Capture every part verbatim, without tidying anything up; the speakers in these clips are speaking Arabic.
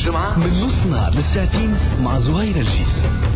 الجمعة من نص نهار للساعتين مع زهير الجيس.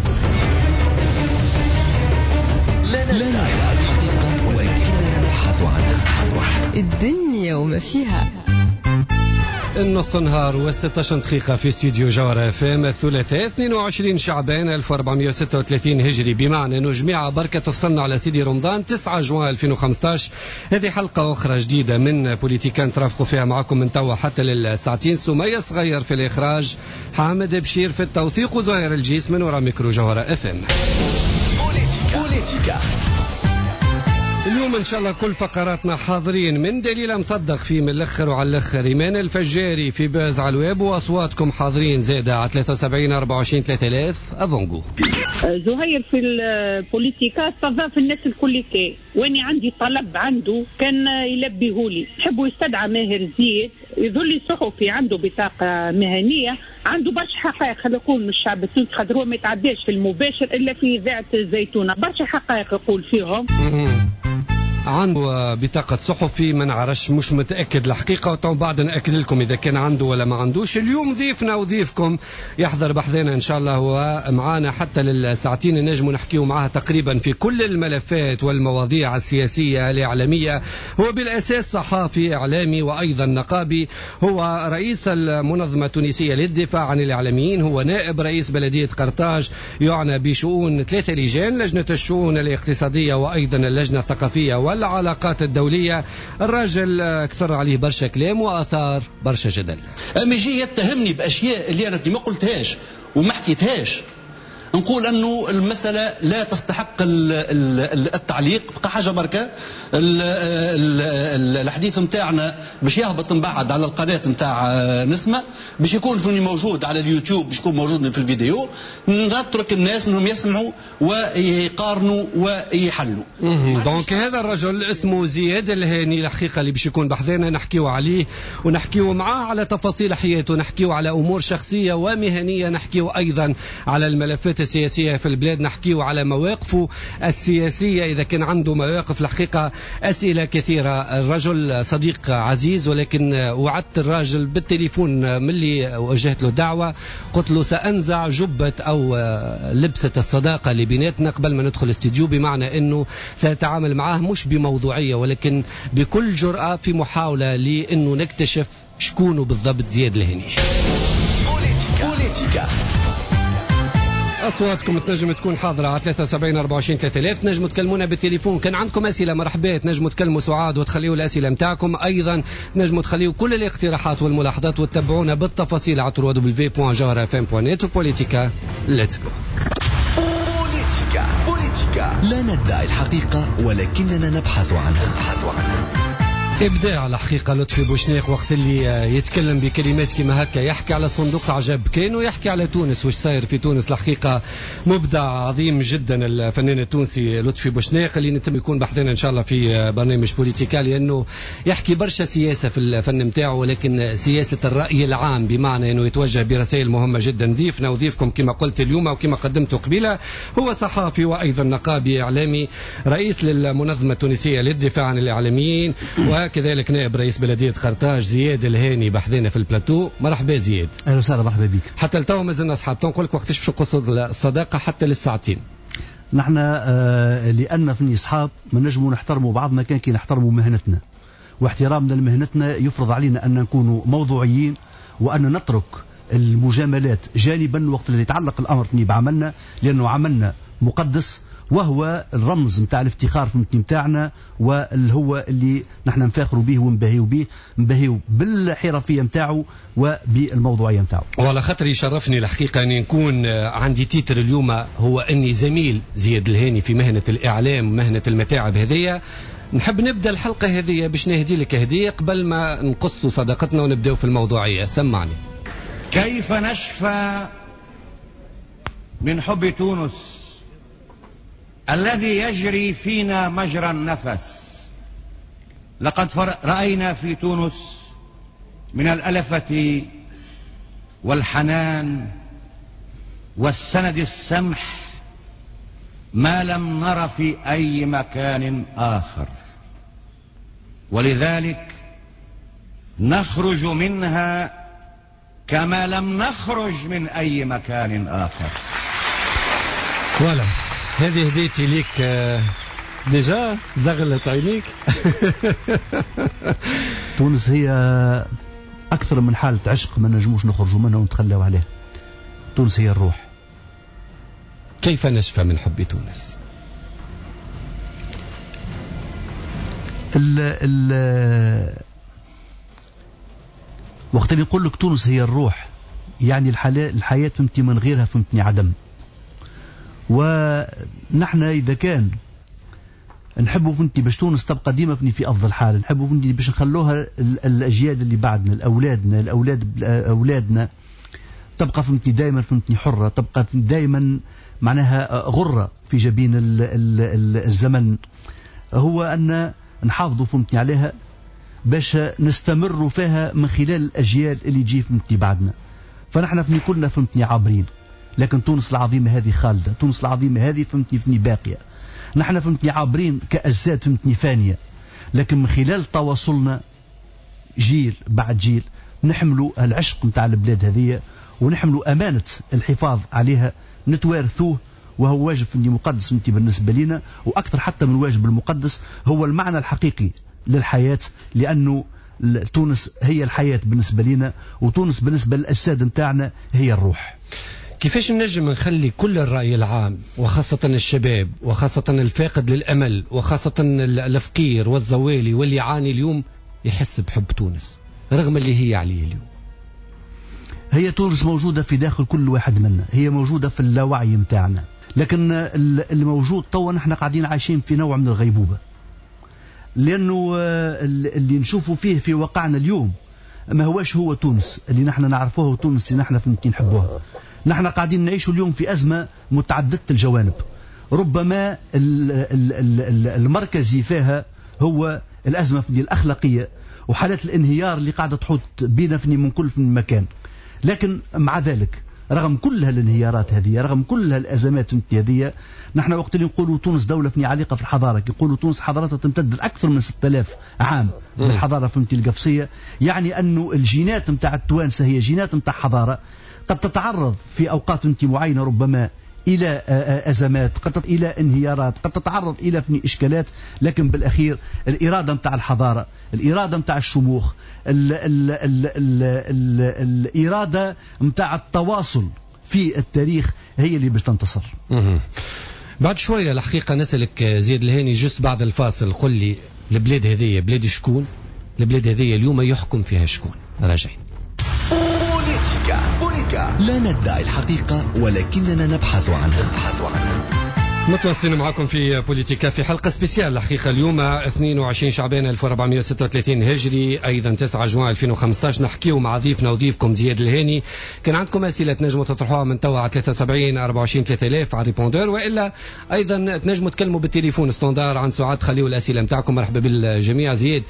لا ندعي الحقيقة ولكننا نبحث عنها. الدنيا وما فيها. النص نهار وستة عشر دقيقة في استوديو جوهرة اف ام الثلاثاء اثنين وعشرين شعبان ألف وأربعمائة وستة وثلاثين هجري، بمعنى انه جميعة بركة تفصلنا على سيدي رمضان تسعة جوان ألفين وخمسة عشر. هذه حلقة أخرى جديدة من بوليتيكان ترافقوا فيها معكم من توا حتى للساعتين. سمية صغير في الإخراج، حامد بشير في التوثيق، وزهير الجيس من وراء ميكرو جوهرة اف ام. بوليتيكا اليوم ان شاء الله كل فقراتنا حاضرين، من دليل مصدق في من الاخر وعلى الاخر، ايمان الفجاري في باز على الويب، واصواتكم حاضرين زاده على ثلاثة وسبعين أربعة وعشرين ثلاثة آلاف. افونجو زهير في البوليتيكا استضاف الناس الكل كي، واني عندي طلب عنده كان يلبيهولي، نحبوا يستدعى ماهر زيد يظل صحفي عنده بطاقه مهنيه، عنده برشا حقائق يقول من الشعب التونسي، خاطر هو ما يتعداش في المباشر الا في اذاعه الزيتونه، برشا حقائق يقول فيهم. عنده بطاقة صحفي ما نعرفش، مش متأكد الحقيقة، وتو بعد نأكد لكم إذا كان عنده ولا ما عندوش. اليوم ضيفنا وضيفكم يحضر بحذنا إن شاء الله، هو معانا حتى للساعتين نجموا نحكيه معها تقريبا في كل الملفات والمواضيع السياسية الإعلامية. هو بالأساس صحافي إعلامي وأيضا نقابي، هو رئيس المنظمة التونسية للدفاع عن الإعلاميين، هو نائب رئيس بلدية قرطاج، يعنى بشؤون ثلاثة لجان، لجنة الشؤون الاقتصادية وأيضا اللجنة الثقافية العلاقات الدولية. الراجل كثر عليه برشا كلام وأثار برشا جدل. أما يجي يتهمني بأشياء اللي أنا ما قلتهاش وما حكيتهاش، نقول أنه المسألة لا تستحق التعليق. بقى حاجة بركة، الحديث متاعنا باش يهبط من بعد على القناة متاع نسمة، باش يكون فيني موجود على اليوتيوب، باش يكون موجود في الفيديو، نترك الناس انهم يسمعوا ويقارنوا ويحلوا. دونك هذا الرجل اسمه زياد الهاني الحقيقة اللي باش يكون بحذانا، نحكيو عليه ونحكيو معاه على تفاصيل حياته، نحكيو على أمور شخصية ومهنية، نحكيو أيضا على الملفات السياسية في البلاد، نحكيو على مواقفه السياسية إذا كان عنده مواقف. الحقيقة أسئلة كثيرة. الرجل صديق عزيز، ولكن وعدت الراجل بالتليفون ملي وجهت له دعوة، قلت له سأنزع جبة أو لبسة الصداقة اللي بيناتنا قبل ما ندخل الاستديو، بمعنى أنه سأتعامل معاه مش بموضوعية ولكن بكل جرأة في محاولة لأنه نكتشف شكونه بالضبط زياد الهاني. بوليتيكا أصواتكم تنجم تكون حاضرة على ثلاثة وسبعين أربعة وعشرين ثلاثة آلاف. تنجموا تكلمونا بالتليفون، كان عندكم أسئلة مرحبا تنجموا تكلموا سعاد وتخليوا الأسئلة متاعكم، أيضا تنجموا تخليوا كل الاقتراحات والملاحظات وتتبعونا بالتفاصيل على دبليو دبليو دبليو دوت جوهرة اف ام دوت نت. بوليتيكا ليتس جو. بوليتيكا بوليتيكا لا ندعي الحقيقة ولكننا نبحث عنها. نبحث عنها. إبداع الحقيقة لطفي بوشنيق، وقت اللي يتكلم بكلمات كما هكا، يحكي على صندوق عجب كانوا يحكي على تونس وش صاير في تونس. الحقيقة مبدع عظيم جدا الفنان التونسي لطفي بوشنيق، اللي نتم يكون بحثنا إن شاء الله في برنامج بوليتيكا، لأنه يحكي برشا سياسة في الفن متاعه، ولكن سياسة الرأي العام، بمعنى أنه يتوجه برسائل مهمة جدا. ضيفنا وضيفكم كما قلت اليوم وكما قدمته قبيلة، هو صحافي وأيضا نقابي إعلامي، رئيس للمنظمة التونسية للدفاع عن الإعلاميين، وكذلك نائب رئيس بلدية قرطاج. زياد الهاني بحذنا في البلاتو. مرحبا زياد. اهلا وسهلا، مرحبا بك. حتى لتو مازلنا اصحاب، تنقول لك وقتاش باش نقصد الصداقه حتى للساعتين. نحن آه لان فيني اصحاب ما نجموا نحترموا بعضنا كان كي نحترموا مهنتنا، واحترامنا لمهنتنا يفرض علينا ان نكونوا موضوعيين وان نترك المجاملات جانبا وقت اللي يتعلق الامر فيني بعملنا، لانه عملنا مقدس وهو الرمز نتاع الافتخار في نتاعنا، واللي هو اللي نحن نفاخروا به ونبهيوا به، نبهيوا بالحرفيه نتاعو وبالموضوعيه نتاعو. وعلى خاطر يشرفني الحقيقه اني نكون عندي تيتر اليوم هو اني زميل زياد الهاني في مهنه الاعلام، مهنه المتاعب هذية. نحب نبدا الحلقه هذه باش نهدي لك هديه قبل ما نقصوا صداقتنا ونبداو في الموضوعيه. سمعني. كيف نشفى من حب تونس الذي يجري فينا مجرى النفس؟ لقد رأينا في تونس من الألفة والحنان والسند السمح ما لم نر في أي مكان آخر، ولذلك نخرج منها كما لم نخرج من أي مكان آخر. ولا هذه هديتي ليك ديجا زغلت عينيك. تونس هي أكثر من حالة عشق ما نجموش نخرجوا منها ونتخلوا عليها. تونس هي الروح. كيف نشفى من حب تونس؟ ال ال وقت اللي يقول لك تونس هي الروح، يعني الحياة فهمتني من غيرها فهمتني عدم. ونحن إذا كان نحبوا فهمتني باش تونس تبقى ديما في أفضل حال، نحبوا فهمتني باش نخلوها الأجيال اللي بعدنا، الأولادنا الأولاد أولادنا تبقى فهمتني دائما فهمتني حرة، تبقى دائما معناها غرة في جبين ال ال الزمن، هو أن نحافظوا فهمتني عليها باش نستمروا فيها من خلال الأجيال اللي تجي فهمتني بعدنا. فنحن فهمتني كلنا فهمتني عابرين، لكن تونس العظيمة هذه خالدة، تونس العظيمة هذه فهمتني فهمتني باقية. نحن فهمتني عابرين كأجساد فهمتني فانية، لكن من خلال تواصلنا جيل بعد جيل نحملوا العشق متاع البلاد هذه ونحملوا أمانة الحفاظ عليها، نتوارثوه، وهو واجب فهمتني مقدس فهمتني بالنسبة لنا، وأكثر حتى من الواجب المقدس هو المعنى الحقيقي للحياة، لأنه تونس هي الحياة بالنسبة لنا، وتونس بالنسبة للأجساد متاعنا هي الروح. كيفاش نجم نخلي كل الرأي العام وخاصة الشباب وخاصة الفاقد للأمل وخاصة الفقير والزوالي واللي يعاني اليوم يحس بحب تونس رغم اللي هي عليه اليوم؟ هي تونس موجودة في داخل كل واحد منا، هي موجودة في اللاوعي متاعنا، لكن الموجود طوى نحن قاعدين عايشين في نوع من الغيبوبة، لأنه اللي نشوفه فيه في واقعنا اليوم ما هواش هو تونس اللي نحن نعرفوها وتونس اللي نحن فهمتين نحبوها. نحن قاعدين نعيش اليوم في أزمة متعددة الجوانب، ربما المركزي فيها هو الأزمة الأخلاقية وحالات الانهيار اللي قاعدة تحط بينا فني من كل في مكان. لكن مع ذلك رغم كل هالانهيارات هذه، رغم كل هالأزمات هذه، نحن وقت اللي نقولوا تونس دولة فني عالقة في الحضارة، يقولوا تونس حضارتها تمتد لأكثر من ستة آلاف عام بالحضارة فهمتي القفصية، يعني أنه الجينات متاع التوانسة هي جينات متاع حضارة قد تتعرض في أوقات فهمتي معينة ربما إلى أزمات، قد إلى انهيارات، قد تتعرض إلى فني إشكالات، لكن بالأخير الإرادة متاع الحضارة، الإرادة متاع الشموخ، ال ال ال ال ال الإرادة متاع التواصل في التاريخ هي اللي باش تنتصر. بعد شوية الحقيقة نسألك زياد الهاني جست بعد الفاصل، قل لي البلاد هذه بلاد شكون؟ البلاد هذه اليوم يحكم فيها شكون؟ راجعين. بوليتيكا بوليتيكا لا ندعي الحقيقة ولكننا نبحث عنها نبحث عنها متواصلين معكم في بوليتيكا في حلقة سبيسيال الحقيقة اليوم اثنين وعشرين شعبان ألف وأربعمائة وستة وثلاثين هجري، أيضا تسعة جوان ألفين وخمسة عشر. نحكيو مع ضيفنا وضيفكم زياد الهاني. كان عندكم أسئلة تنجموا تطرحوها من توا على ثلاثة وسبعين أربعة وعشرين ثلاثة آلاف على ريبوندور، وإلا أيضا تنجموا تكلموا بالتليفون ستاندار عن سعاد، خليوا الأسئلة متاعكم. مرحبا بالجميع. زياد،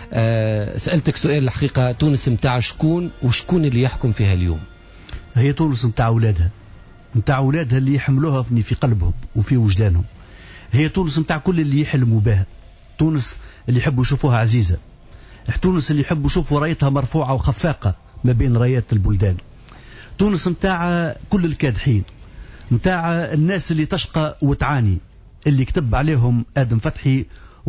أه سألتك سؤال الحقيقة، تونس متاع شكون وشكون اللي يحكم فيها اليوم؟ هي تونس متاع أولادها، متاع أولادها اللي يحملوها في قلبهم وفي وجدانهم. هي تونس متاع كل اللي يحلموا بها، تونس اللي يحبوا يشوفوها عزيزة، تونس اللي يحبوا يشوفوا رايتها مرفوعة وخفاقة ما بين رايات البلدان، تونس متاع كل الكادحين، متاع الناس اللي تشقى وتعاني، اللي كتب عليهم آدم فتحي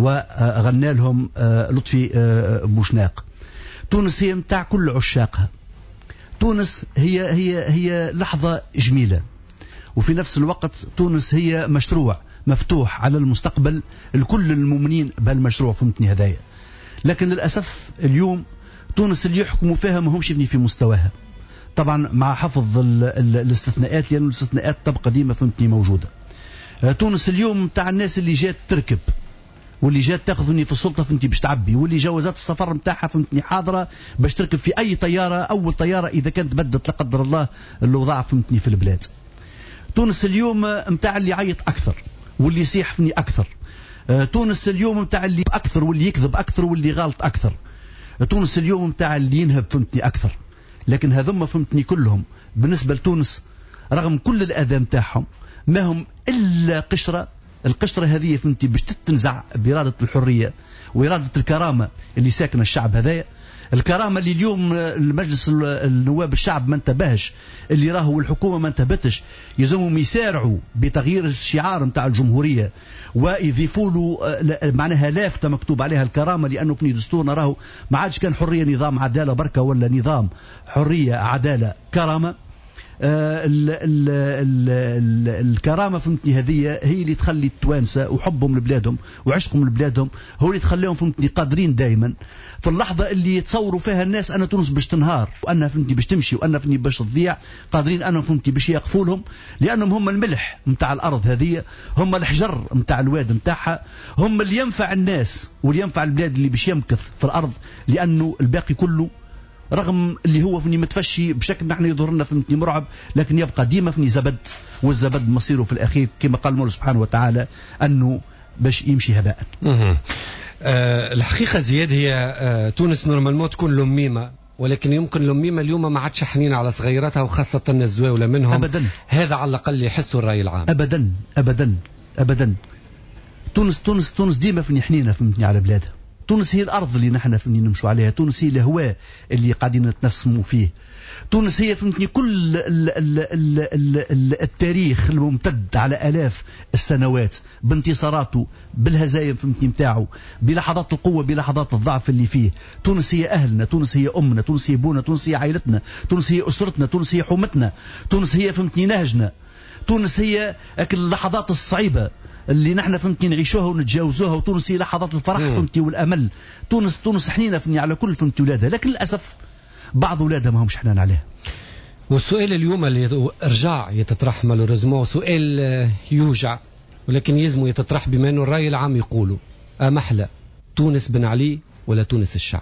وغنى لهم لطفي بوشناق. تونس هي متاع كل عشاقها. تونس هي هي هي لحظة جميلة، وفي نفس الوقت تونس هي مشروع مفتوح على المستقبل لكل المؤمنين بهالمشروع فهمتني هدايا. لكن للأسف اليوم تونس اللي يحكموا فيها ما همش في مستواها، طبعا مع حفظ ال ال الاستثناءات، لأن الاستثناءات تبقى ديما فهمتني موجودة. تونس اليوم متاع الناس اللي جات تركب، واللي جات تاخذني في السلطة فهمتني باش تعبي، واللي جوازات السفر متاعها فهمتني حاضرة باش تركب في أي طيارة، أول طيارة إذا كانت بدت لا قدر الله الوضع فهمتني في البلاد. تونس اليوم متاع اللي يعيط أكثر واللي يصيح فيني أكثر. تونس اليوم متاع اللي أكثر واللي يكذب أكثر واللي غلط أكثر. تونس اليوم متاع اللي ينهب فهمتني أكثر. لكن هذم فهمتني كلهم بالنسبة لتونس رغم كل الأذى متاعهم ما هم إلا قشرة. القشرة هذه فهمتي باش تتنزع بإرادة الحرية وإرادة الكرامة اللي ساكن الشعب هذايا. الكرامة اللي اليوم المجلس النواب الشعب ما انتبهش، اللي راهو الحكومة ما انتبهتش، يلزمهم يسارعوا بتغيير الشعار نتاع الجمهورية ويضيفوا له معناها لافتة مكتوب عليها الكرامة، لأنه في دستورنا راهو ما عادش كان حرية نظام عدالة بركة ولا نظام حرية عدالة كرامة. آه ال ال ال ال الكرامة فهمتني هذه هي اللي تخلي التوانسة وحبهم لبلادهم وعشقهم لبلادهم هو اللي تخليهم فهمتني قادرين دائما في اللحظة اللي يتصوروا فيها الناس أن تونس باش تنهار وأنها فهمتني باش تمشي وأنها فهمتني باش تضيع، قادرين أنهم فهمتني باش يقفوا لهم، لأنهم هم الملح متاع الأرض هذه، هم الحجر متاع الواد متاعها، هم اللي ينفع الناس واللي ينفع البلاد اللي باش يمكث في الأرض، لأنه الباقي كله رغم اللي هو فني متفشي بشكل نحن يظهر لنا فهمتني مرعب، لكن يبقى ديما فني زبد، والزبد مصيره في الأخير كما قال المولى سبحانه وتعالى أنه باش يمشي هباء. أه الحقيقة زياد هي أه تونس نورمالمون تكون لميمة، ولكن يمكن لميمة اليوم ما عادش حنين على صغيراتها وخاصة الزواولة منهم أبدا. هذا على الأقل يحسوا الرأي العام. أبدا أبدا أبدا. تونس تونس تونس ديما فني حنينة فهمتني على بلادها. تونس هي الأرض اللي نحن فهمتني نمشوا عليها، تونس هي الهواء اللي قاعدين نتنفسوا فيه، تونس هي فهمتني كل ال ال ال ال ال التاريخ الممتد على آلاف السنوات بانتصاراته بالهزايم فهمتني متاعه بلحظات القوة بلحظات الضعف اللي فيه. تونس هي أهلنا، تونس هي أمنا، تونس هي أبونا، تونس هي عائلتنا، تونس هي أسرتنا، تونس هي حومتنا، تونس هي فهمتني نهجنا، تونس هي اللحظات الصعيبة اللي نحن فهمتني نعيشوها ونتجاوزوها، وتونس هي لحظات الفرح فهمتني والأمل. تونس تونس حنينة فهمتني على كل فهمتني ولادها، لكن للأسف بعض أولادها ما همش حنان عليها. والسؤال اليوم اللي رجع يتطرح مالوريزمون سؤال يوجع، ولكن يلزم يتطرح بما أنه الرأي العام يقولوا أمحلى تونس بن علي ولا تونس الشعب؟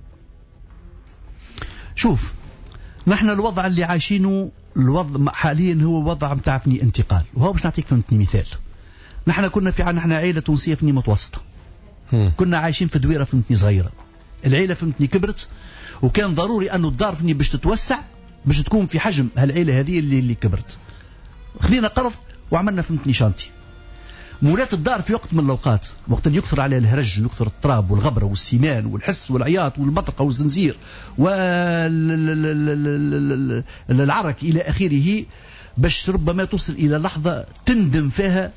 شوف نحن الوضع اللي عايشينه الوضع حاليا هو وضع متعفني انتقال، وهو باش نعطيك فهمتني مثال. نحن كنا في نحن عائلة تونسية فهمتني متوسطة، كنا عايشين في دويرة فهمتني صغيرة، العائلة فهمتني كبرت وكان ضروري أنه الدار فهمتني باش تتوسع باش تكون في حجم هالعائلة هذه اللي اللي كبرت. خذينا قرض وعملنا فهمتني شانتي. مولات الدار في وقت من الأوقات وقت اللي يكثر عليها الهرج ويكثر التراب والغبرة والسيمان والحس والعياط والمطرقة والزنزير والعرك إلى آخره، باش ربما توصل إلى لحظة تندم فيها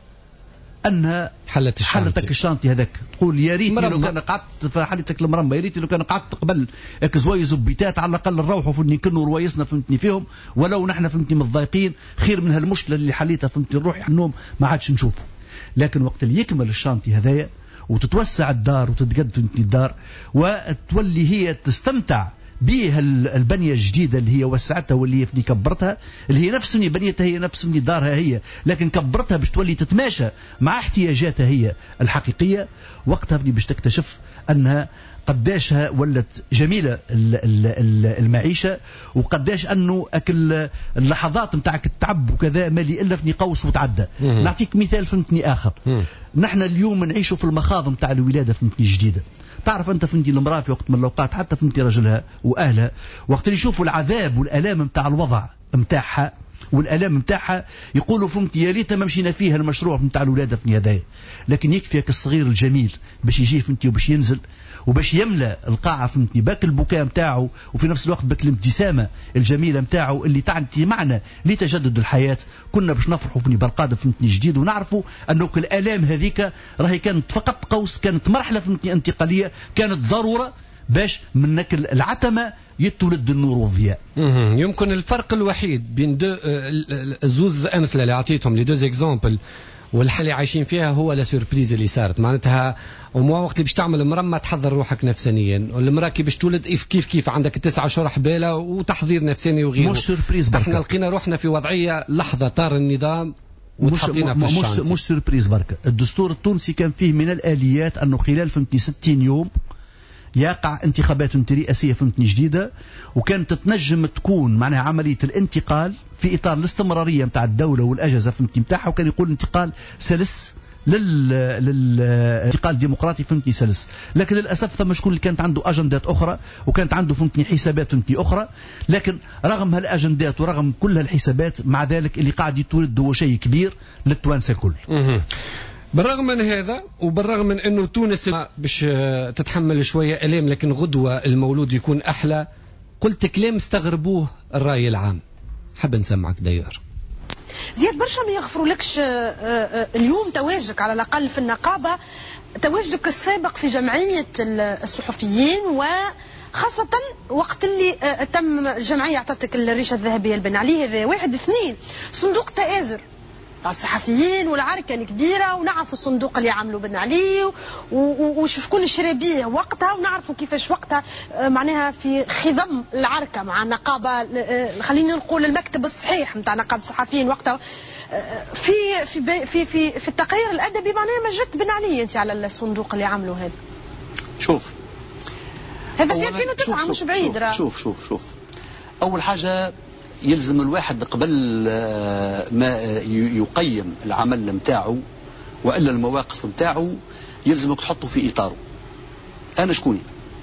أنها حلت الشانتي. حلتك الشانتي هذاك، تقول يا ريتني لو كان قعدت في حالتك المرمى، يا ريتني لو كان قعدت قبل هيك زوايز وبيتات على الأقل نروحوا فهمتني كنوا روايسنا فهمتني فيهم، ولو نحن فهمتني متضايقين خير من هالمشكلة اللي حليتها فهمتني نروح النوم ما عادش نشوفه. لكن وقت اللي يكمل الشانتي هذايا وتتوسع الدار وتتقدم فهمتني الدار وتولي هي تستمتع بها البنية الجديدة اللي هي وسعتها واللي هي فني كبرتها، اللي هي نفس فني بنيتها هي نفس فني دارها هي، لكن كبرتها باش تولي تتماشى مع احتياجاتها هي الحقيقية. وقتها فني باش تكتشف أنها قداشها ولت جميلة المعيشة، وقداش أنه أكل اللحظات متاعك التعب وكذا مالي إلا فني قوس وتعدى. نعطيك مثال فهمتني آخر. مم. نحن اليوم نعيشوا في المخاض متاع الولادة فهمتني جديدة. تعرف أنت فهمتني المرأة في وقت من الأوقات حتى فهمتني رجلها وأهلها وقت اللي يشوفوا العذاب والألام متاع الوضع متاعها والألام متاعها يقولوا فهمتني يا ريت ما مشينا فيها المشروع متاع الولادة فهمتني هذايا. لكن يكفيك الصغير الجميل باش يجي فهمتني وباش ينزل وباش يملأ القاعة فهمتني باك البكاء متاعه وفي نفس الوقت باك الابتسامة الجميلة متاعه اللي تعني معنى لتجدد الحياة. كنا باش نفرحوا فهمتني بالقادم فهمتني جديد ونعرفوا أنه الآلام هذيك راهي كانت فقط قوس، كانت مرحلة فهمتني انتقالية، كانت ضرورة باش من العتمة يتولد النور والضياء. يمكن الفرق الوحيد بين دو الزوز أمثلة اللي عطيتهم لي دوز اكزامبل والحالة اللي عايشين فيها هو لا سوربريز اللي صارت، معناتها وموا وقت اللي باش تعمل مرمى تحضر روحك نفسانيا، والمراه كي باش تولد كيف كيف عندك تسعة شهور حبالة وتحضير نفساني وغيره. مش سوربريز، احنا لقينا روحنا في وضعية لحظة طار النظام وتحطينا في الشانتي. مش, مش سوربريز بركة. الدستور التونسي كان فيه من الآليات أنه خلال فهمتني ستين يوم يقع انتخابات رئاسية فهمتني جديدة، وكانت تتنجم تكون معناها عملية الانتقال في إطار الاستمرارية متاع الدولة والأجهزة فهمتني متاعها، وكان يقول انتقال سلس لل للانتقال ديمقراطي فهمتني سلس. لكن للأسف ثم شكون اللي كانت عنده أجندات أخرى وكانت عنده فهمتني حسابات فهمتني أخرى، لكن رغم هالأجندات ورغم كل هالحسابات مع ذلك اللي قاعد يتولد هو شيء كبير للتوانسة الكل. بالرغم من هذا وبالرغم من انه تونس باش تتحمل شويه الام، لكن غدوه المولود يكون احلى. قلت كلام استغربوه الراي العام، حب نسمعك داير. زياد برشا ما يغفروا لكش اليوم تواجدك على الاقل في النقابه، تواجدك السابق في جمعيه الصحفيين، وخاصه وقت اللي تم الجمعيه اعطتك الريشه الذهبيه لبن علي. هذا واحد. اثنين، صندوق تآزر تاع الصحفيين والعركه كبيره، ونعرفوا الصندوق اللي عملوا بن علي وشكون شرا بيه وقتها، ونعرفوا كيفاش وقتها معناها في خضم العركه مع النقابه، خلينا نقول المكتب الصحيح نتاع نقابه الصحفيين وقتها في في في في, في التقرير الادبي معناها مجدت بن علي انت على الصندوق اللي عملوا هذا. شوف هذا في ألفين وتسعة مش بعيد. شوف شوف شوف, شوف. اول حاجه يلزم الواحد قبل ما يقيم العمل نتاعو والا المواقف نتاعو يلزمك تحطه في اطاره. انا شكوني؟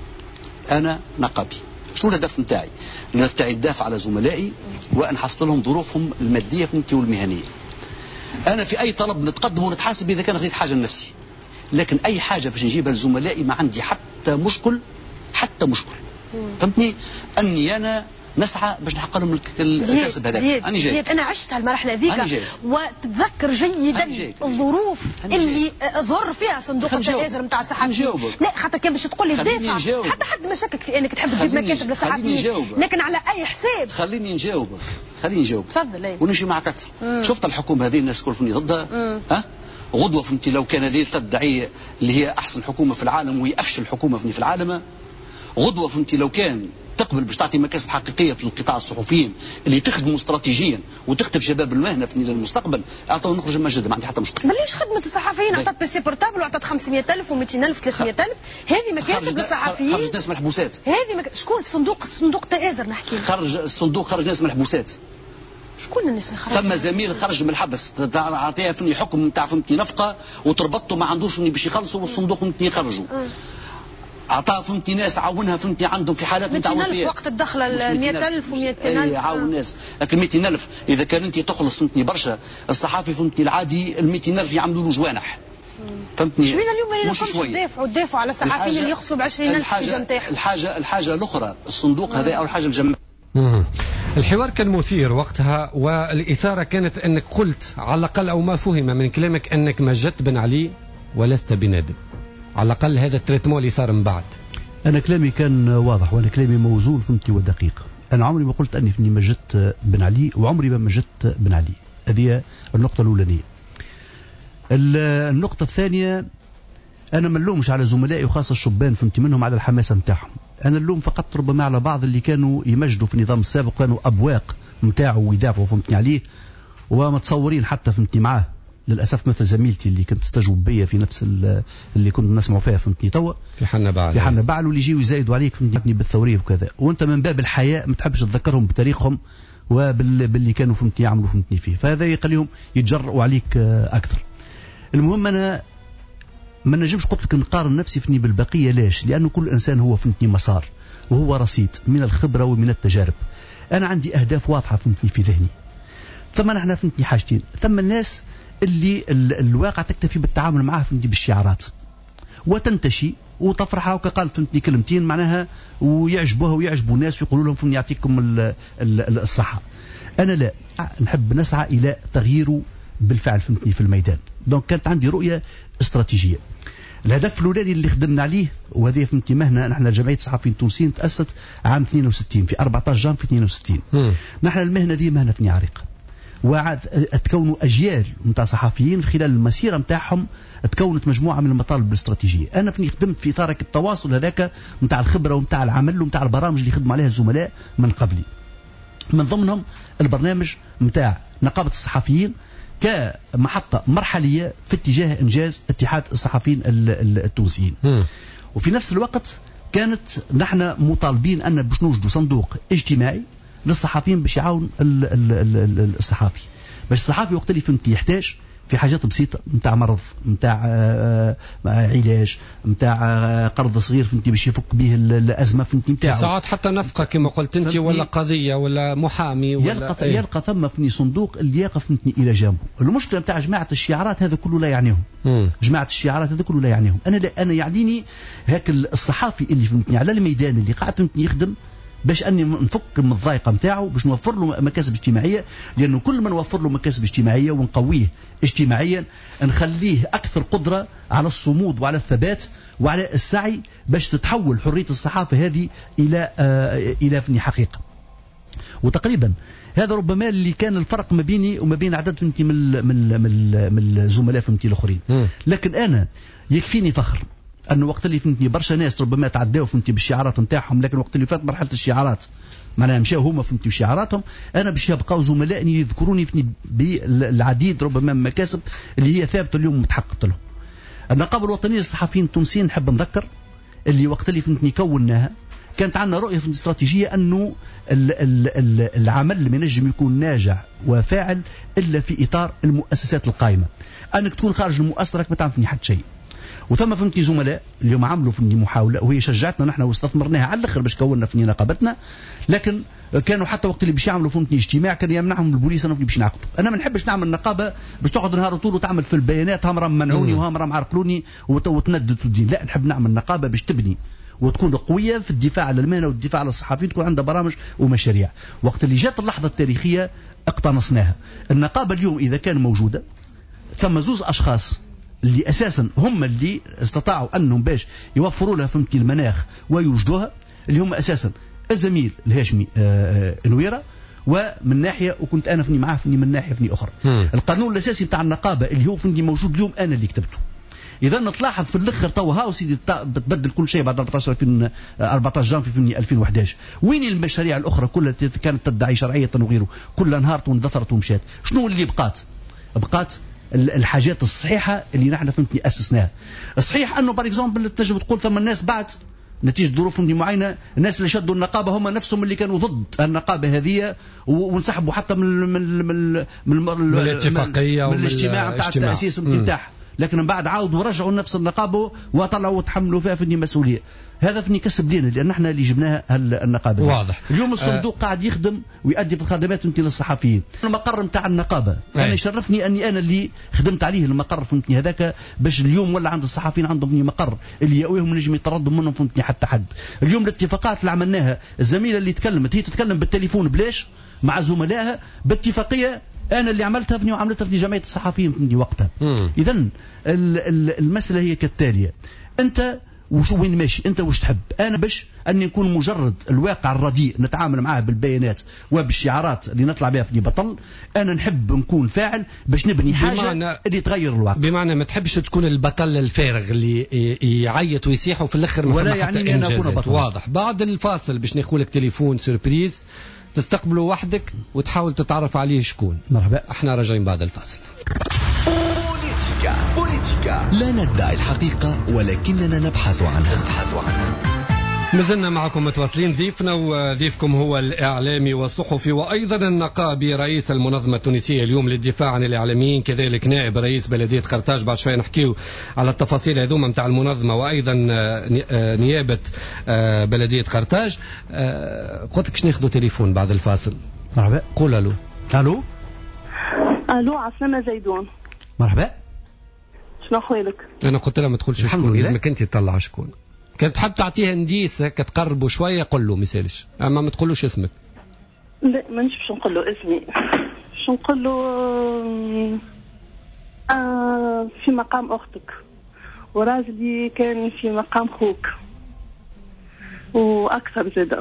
انا نقابي. شنو الهدف نتاعي؟ الهدف نتاعي الدافع على زملائي وان حصل لهم ظروفهم الماديه والمهنيه. انا في اي طلب نتقدم ونتحاسب اذا كان غير حاجه لنفسي، لكن اي حاجه باش نجيبها لزملائي ما عندي حتى مشكل حتى مشكل. فهمتني؟ اني انا نسعى باش نحقق لهم الكسب هذا. زياد, زياد, زياد انا عشت هالمرحله ذيك وتتذكر جيدا الظروف اللي ظهر فيها صندوق التآزر نتاع الصحفيين. لا خاطر كان باش تقول لي تدافع، حتى حد ما شكك في انك تحب تجيب مكاسب للصحفيين، لكن على اي حساب؟ خليني نجاوبك خليني نجاوبك تفضل. ونمشي معك اكثر. شفت الحكومه هذه الناس الكل فني ضدها. ها غدوه فهمتي لو كان هذه تدعي اللي هي احسن حكومه في العالم وهي افشل حكومه فني في العالم، غدوه فهمتي لو كان تقبل باش تعطي مكاسب حقيقيه في القطاع الصحفيين اللي تخدموا استراتيجيا وتكتب شباب المهنه في للمستقبل، اعطوا نخرج من جد ما عندي حتى مشكله. بليش خدمه الصحفيين عطات بيسي بورتابل وعطات خمسمية ألف ومئتين ألف وثلاثمية ألف، هذه مكاسب للصحفيين. خرج ناس من الحبوسات. هذه مك... شكون الصندوق الصندوق تآزر نحكي؟ خرج الصندوق خرج ناس من الحبوسات. شكون الناس اللي خرجوا؟ ثم زميل خرج من الحبس تعطيها فني حكم نتاع فهمتي نفقه وتربطوا ما عندوش باش يخلصوا والصندوق فهمتي يخرجوا. عطاه فهمتي ناس عاونها فهمتي عندهم في حالات نتاع وفيات. مئتين ألف وقت الدخله ال مئة ألف ومئتين ألف. اي عاون الناس، لكن مئتين ألف اذا كان انت تخلص فهمتني برشا الصحافي فهمتني العادي ال مئتين ألف يعملوا له جوانح. فهمتني؟ شويه اليوم ما ينجموش يدافعوا يدافعوا على الصحفيين اللي يخصوا ب عشرين ألف في نتاعهم. الحاجه الحاجه الاخرى الصندوق هذا اول حاجه الجمع. الحوار كان مثير وقتها، والاثاره كانت انك قلت على الاقل او ما فهم من كلامك انك مجدت بن علي ولست بنادم. على الاقل هذا التريتمون اللي صار من بعد. أنا كلامي كان واضح وأنا كلامي موزون فهمتي ودقيق. أنا عمري ما قلت أني فيني مجدت بن علي وعمري ما مجدت بن علي. هذه النقطة الأولانية. النقطة الثانية، أنا ما نلومش على زملائي وخاصة الشبان فهمتي منهم على الحماسة نتاعهم. أنا اللوم فقط ربما على بعض اللي كانوا يمجدوا في النظام السابق كانوا أبواق نتاعه ويدافعوا فهمتني عليه ومتصورين حتى فهمتني معاه. للاسف مثل زميلتي اللي كنت تستجوب بيا في نفس اللي كنت نسمعوا فيها فهمتني توا في حنا بعل في حنا بعل واللي يجيوا يزايدوا عليك فهمتني بالثوريه وكذا، وانت من باب الحياء ما تحبش تذكرهم بتاريخهم وباللي كانوا فهمتني يعملوا فهمتني فيه، فهذا يخليهم يتجرؤوا عليك اكثر. المهم انا ما نجمش قلت لك نقارن نفسي فهمتني بالبقيه. ليش؟ لانه كل انسان هو فهمتني مسار وهو رصيد من الخبره ومن التجارب. انا عندي اهداف واضحه فهمتني في ذهني. ثم نحن فهمتني حاجتين، ثم الناس اللي الواقع تكتفي بالتعامل معها فهمتني بالشعارات وتنتشي وتفرح وكقال فهمتني كلمتين معناها ويعجبوها ويعجبوا الناس ويقولوا لهم فهمتني يعطيكم الصحة. أنا لا، نحب نسعى إلى تغييره بالفعل فهمتني في الميدان. دونك كانت عندي رؤية استراتيجية. الهدف الأولاني اللي خدمنا عليه وهذه فهمتني مهنة، نحن جمعية الصحفيين التونسيين تأسست عام اثنين وستين في أربعة عشر جان في اثنين وستين. نحن المهنة دي مهنة فهمتني عريقة وعاد تكونوا أجيال نتاع صحفيين خلال المسيرة نتاعهم تكونت مجموعة من المطالب الاستراتيجية. أنا فني خدمت في إطار التواصل هذاك نتاع الخبرة ونتاع العمل ونتاع البرامج اللي خدموا عليها الزملاء من قبلي، من ضمنهم البرنامج نتاع نقابة الصحفيين كمحطة مرحلية في اتجاه إنجاز اتحاد الصحفيين التونسيين. وفي نفس الوقت كانت نحن مطالبين أن باش نوجدوا صندوق اجتماعي للصحفيين باش يعاون الصحافي، باش الصحافي وقت اللي فهمت يحتاج في حاجات بسيطة نتاع مرض نتاع علاج نتاع قرض صغير فهمتني باش يفك به الأزمة فهمتني نتاعو. ساعات حتى نفقة كما قلت أنت ولا قضية ولا محامي ولا يلقى ايه؟ يلقى ثم فهمتني صندوق اللي يقف فهمتني إلى جانبه. المشكلة نتاع جماعة الشعارات هذا كله لا يعنيهم. مم. جماعة الشعارات هذا كله لا يعنيهم. أنا لا أنا يعنيني هاك الصحافي اللي فهمتني على الميدان اللي قاعد فهمتني يخدم باش اني نفك من الضائقه نتاعو باش نوفر له مكاسب اجتماعيه، لانه كل ما نوفر له مكاسب اجتماعيه ونقويه اجتماعيا نخليه اكثر قدره على الصمود وعلى الثبات وعلى السعي باش تتحول حريه الصحافه هذه الى آه الى فني حقيقه. وتقريبا هذا ربما اللي كان الفرق ما بيني وما بين عدد فهمتي من من من, من الزملاء فهمتي الاخرين. لكن انا يكفيني فخر انه وقت اللي فهمتني برشا ناس ربما تعداو فهمتني بالشعارات نتاعهم، لكن وقت اللي فات مرحله الشعارات معناها مشاو هما فهمتني بشعاراتهم، انا باش يبقاو زملائي يذكروني فهمتني بالعديد ربما من مكاسب اللي هي ثابته اليوم متحققه لهم. النقابه الوطنيه للصحفيين التونسيين نحب نذكر اللي وقت اللي فهمتني كوناها كانت عندنا رؤيه في الاستراتيجيه انه العمل ما ينجم يكون ناجح وفاعل الا في اطار المؤسسات القائمه. انك تكون خارج المؤسسه راك ما تعمل حتى شيء. وثم فهمتني زملاء اليوم عملوا فهمتني محاوله وهي شجعتنا نحن واستثمرناها على الاخر باش كونا فهمتني نقابتنا، لكن كانوا حتى وقت اللي باش يعملوا فهمتني اجتماع كان يمنعهم البوليس انهم باش ينعقدوا. انا ما نحبش نعمل نقابه باش تقعد نهار طول وتعمل في البيانات هم راهم منعوني وهم راهم عرقلوني وتندد الدين. لا، نحب نعمل نقابه باش تبني وتكون قويه في الدفاع على المهنه والدفاع على الصحفيين، تكون عندها برامج ومشاريع. وقت اللي جات اللحظه التاريخيه اقتنصناها. النقابه اليوم اذا كان موجوده ثم زوز اشخاص اللي اساسا هم اللي استطاعوا انهم باش يوفروا لها فهمتني المناخ ويوجدوها، اللي هم اساسا الزميل الهاشمي نويره، ومن ناحيه وكنت انا فني معاه فني من ناحيه فني اخرى. مم. القانون الاساسي بتاع النقابه اللي هو فني موجود اليوم انا اللي كتبته. اذا نتلاحظ في الاخر توا هاو سيدي بتبدل كل شيء بعد أربعة عشر أربعة عشر جانفي في ألفين وأحد عشر. وين المشاريع الاخرى كلها كانت تدعي شرعيه وغيره كلها انهارت واندثرت ومشات؟ شنو اللي بقات؟ بقات الحاجات الصحيحه اللي نحن فهمتني اسسناها. صحيح انه بار اكزومبل تنجم تقول ثم الناس بعد نتيجه ظروف معينه الناس اللي شدوا النقابه هم نفسهم اللي كانوا ضد النقابه هذه وانسحبوا حتى من من من من, من الاتفاقيه من, من الاجتماع بتاع التاسيس نتاعها، لكن من بعد عاودوا ورجعوا نفس النقابه وطلعوا وتحملوا فيها فني مسؤوليه. هذا فني كسب لنا لان احنا اللي جبناها النقابه. واضح. اليوم الصندوق آه قاعد يخدم ويؤدي في الخدمات فهمتني للصحفيين. المقر نتاع النقابه انا يشرفني اني انا اللي خدمت عليه المقر فهمتني هذاك باش اليوم ولا عند الصحفيين عندهم فهمتني مقر اللي يأويهم نجم يتردوا منهم فهمتني حتى حد. اليوم الاتفاقات اللي عملناها الزميله اللي تكلمت هي تتكلم بالتليفون بلاش مع زملائها باتفاقيه انا اللي عملتها فني وعملتها في جمعيه الصحفيين فهمتني وقتها. اذا المساله هي كالتاليه، انت وشو وين ماشي؟ انت وش تحب؟ انا باش اني نكون مجرد الواقع الرديء نتعامل معاه بالبيانات وبالشعارات اللي نطلع بها في بطل، انا نحب نكون فاعل باش نبني حاجه اللي تغير الواقع. بمعنى ما تحبش تكون البطل الفارغ اللي يعيط ويصيح وفي الاخر ما ولا يعني انا اكون بطل. واضح. بعد الفاصل باش ناخذ لك تليفون سوربريز تستقبله وحدك وتحاول تتعرف عليه شكون. مرحبا. احنا راجعين بعد الفاصل. بوليتيكا بوليتيكا لا ندعي الحقيقة ولكننا نبحث عنها نبحث عنها ما زلنا معكم متواصلين. ضيفنا وضيفكم هو الإعلامي والصحفي وأيضا النقابي رئيس المنظمة التونسية اليوم للدفاع عن الإعلاميين، كذلك نائب رئيس بلدية قرطاج. بعد شوية نحكيو على التفاصيل هذوما متاع المنظمة وأيضا نيابة بلدية قرطاج. قلت لك ناخذوا تليفون بعد الفاصل. مرحبا. قول ألو. ألو. ألو عسلامة زيدون. مرحبا. شنو أحوالك؟ أنا قلت لها ما تقولش شكون، لازمك أنت تطلع شكون. كانت تحب تعطيها نديس هكا تقربوا شويه قول له ما يسالش، اما ما تقولوش اسمك. لا مانيش باش نقول له اسمي، باش نقول له آه في مقام اختك وراجلي كان في مقام خوك واكثر زاده.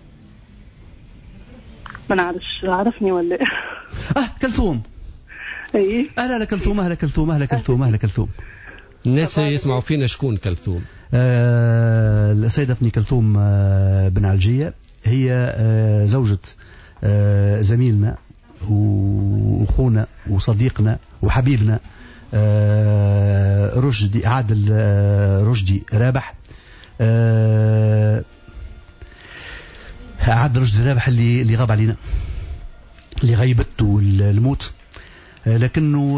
ما نعرفش عرفني ولا اه كلثوم. اي اهلا كلثوم اهلا كلثوم اهلا كلثوم اهلا كلثوم. الناس يسمعوا فينا شكون كلثوم؟ آه السيدة ابن كلثوم آه بن علجية هي آه زوجة آه زميلنا وأخونا وصديقنا وحبيبنا آه رشدي عادل آه رشدي رابح. آه عادل رشدي رابح اللي اللي غاب علينا، اللي غيبت والموت. لكنه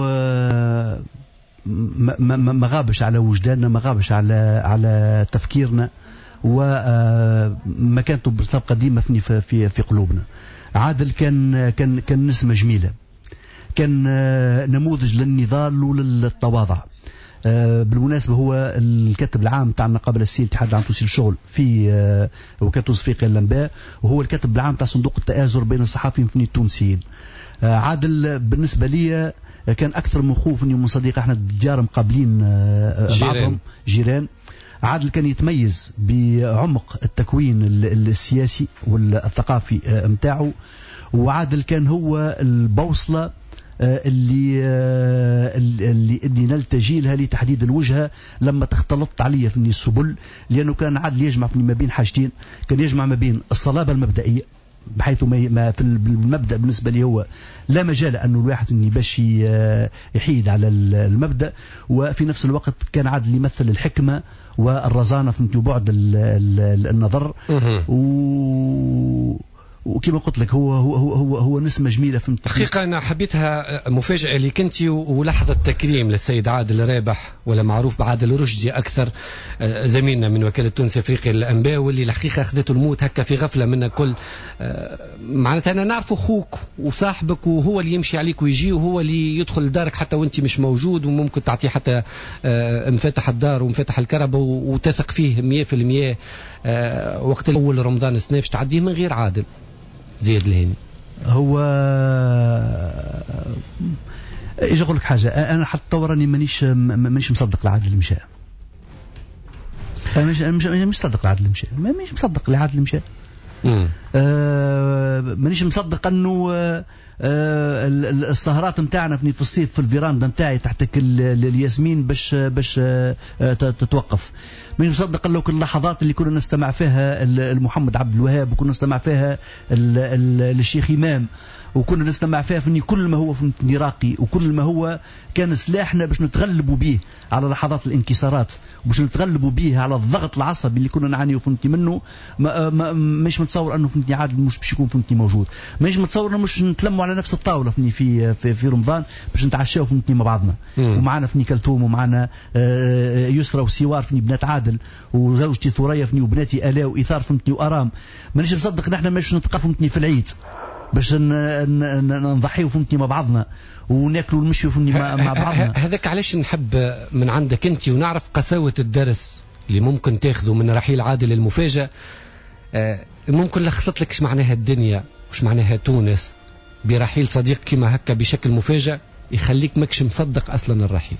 ما غابش على وجداننا، ما غابش على على تفكيرنا، ومكانته تبقى ديما في في في قلوبنا. عادل كان كان كان نسمة جميلة، كان نموذج للنضال وللتواضع. بالمناسبة هو الكاتب العام تاع النقابة الأساسية الاتحاد العام التونسي للشغل في وكالة افريقيا اللمباء، وهو الكاتب العام تاع صندوق التآزر بين الصحفيين التونسيين. عادل بالنسبة لي كان أكثر من خوفني ومن صديق، احنا ديار مقابلين بعضهم جيران. عادل كان يتميز بعمق التكوين السياسي والثقافي متاعه، وعادل كان هو البوصلة اللي اللي اللي نلتجي لها لتحديد الوجهه لما تختلط عليا في السبل، لانه كان عادل يجمع في ما بين حاجتين، كان يجمع ما بين الصلابه المبدئيه بحيث ما في المبدا بالنسبه لي هو لا مجال انه الواحد اني باش يحيد على المبدا، وفي نفس الوقت كان عادل يمثل الحكمه والرزانه في بعد النظر. و وكما قلت لك هو هو هو هو نسمة جميلة في الحقيقة. أنا حبيتها مفاجأة اللي كنتي ولحظة تكريم للسيد عادل رابح، ولا معروف بعادل رشدي أكثر، زميلنا من وكالة تونس أفريقيا الأنباء، واللي الحقيقة أخذته الموت هكا في غفلة منا كل. معناتها أنا نعرف أخوك وصاحبك، وهو اللي يمشي عليك ويجي، وهو اللي يدخل لدارك حتى وأنت مش موجود، وممكن تعطيه حتى مفتاح الدار ومفتاح الكهرباء وتثق فيه مية في المية. وقت الأول رمضان السنة باش تعديه من غير عادل زياد الهيني. هو ايش اقول لك حاجه، انا حتى وراني مانيش مانيش مصدق العادل مشى. انا مش مش مش مصدق العادل مشى، مانيش مصدق العادل مشى. آه مانيش مصدق انه آه السهرات نتاعنا في الصيف في الفيراندا نتاعي تحت الياسمين باش باش آه تتوقف. مانيش مصدق لو كل اللحظات اللي كنا نستمع فيها محمد عبد الوهاب، وكنا نستمع فيها الشيخ إمام، وكنا نستمع فيها في كل ما هو في راقي، وكل ما هو كان سلاحنا باش نتغلبوا به على لحظات الانكسارات، وباش نتغلبوا به على الضغط العصبي اللي كنا نعانيه فهمتي منه. ما ما مش متصور انه فهمتني عادل مش باش يكون فهمتني موجود، مانيش متصور انه مش نتلموا على نفس الطاوله فهمتني في في, في رمضان باش نتعشاو فهمتني مع بعضنا، ومعنا فهمتني كلثوم، ومعنا يسرى وسوار فهمتني بنات عادل، وزوجتي ثريا فهمتني، وبناتي الاء وايثار فهمتني وارام. مانيش مصدق ان احنا مش نتقف فهمتني في العيد باش نضحيو فهمتني مع بعضنا وناكلوا المشي فهمتني مع بعضنا. هذاك علاش نحب من عندك انت ونعرف قساوه الدرس اللي ممكن تاخذه من رحيل عادل المفاجئ. ممكن لخصت لك ايش معناها الدنيا وش معناها تونس برحيل صديق كما هكا بشكل مفاجئ يخليك ماكش مصدق اصلا الرحيل.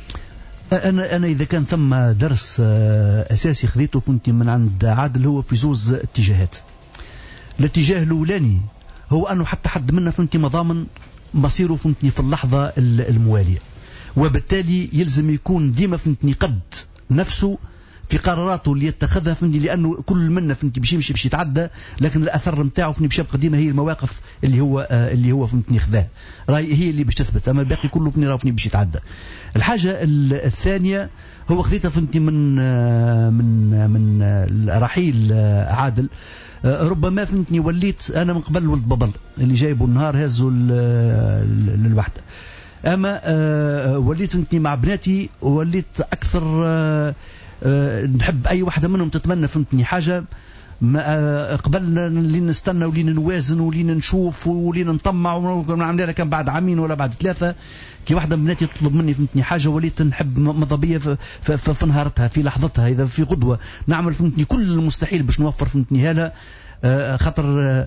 انا انا اذا كان ثم درس اساسي خذيته فهمتني من عند عادل هو في زوز اتجاهات. الاتجاه الاولاني هو أنه حتى حد منا فهمتني مضامن مصيره فهمتني في اللحظة الموالية، وبالتالي يلزم يكون ديما فهمتني قد نفسه في قراراته اللي يتخذها فهمتني، لأنه كل منا فهمتني باش يمشي باش يتعدى، لكن الأثر نتاعه فهمتني باش يبقى ديما هي المواقف اللي هو آه اللي هو فهمتني خذاه راي هي اللي باش تثبت، أما الباقي كله فهمتني راه فهمتني باش يتعدى. الحاجة الثانية هو خذيتها فهمتني من آه من آه من آه رحيل آه عادل. ربما فهمتني وليت انا من قبل ولد بابل اللي جايبه النهار هزوا للوحده، اما وليت فهمتني مع بناتي وليت اكثر نحب اي واحده منهم تتمنى فهمتني حاجه، ما قبلنا اللي نستنى ولين نوازن ولين نشوف ولين نطمع ونعملها كان بعد عامين ولا بعد ثلاثه. كي واحده من بناتي تطلب مني فهمتني حاجه وليت نحب مضبيه في, في, في, في نهارتها في لحظتها، اذا في غدوه نعمل فهمتني كل المستحيل باش نوفر فهمتني هذا. آه خاطر آه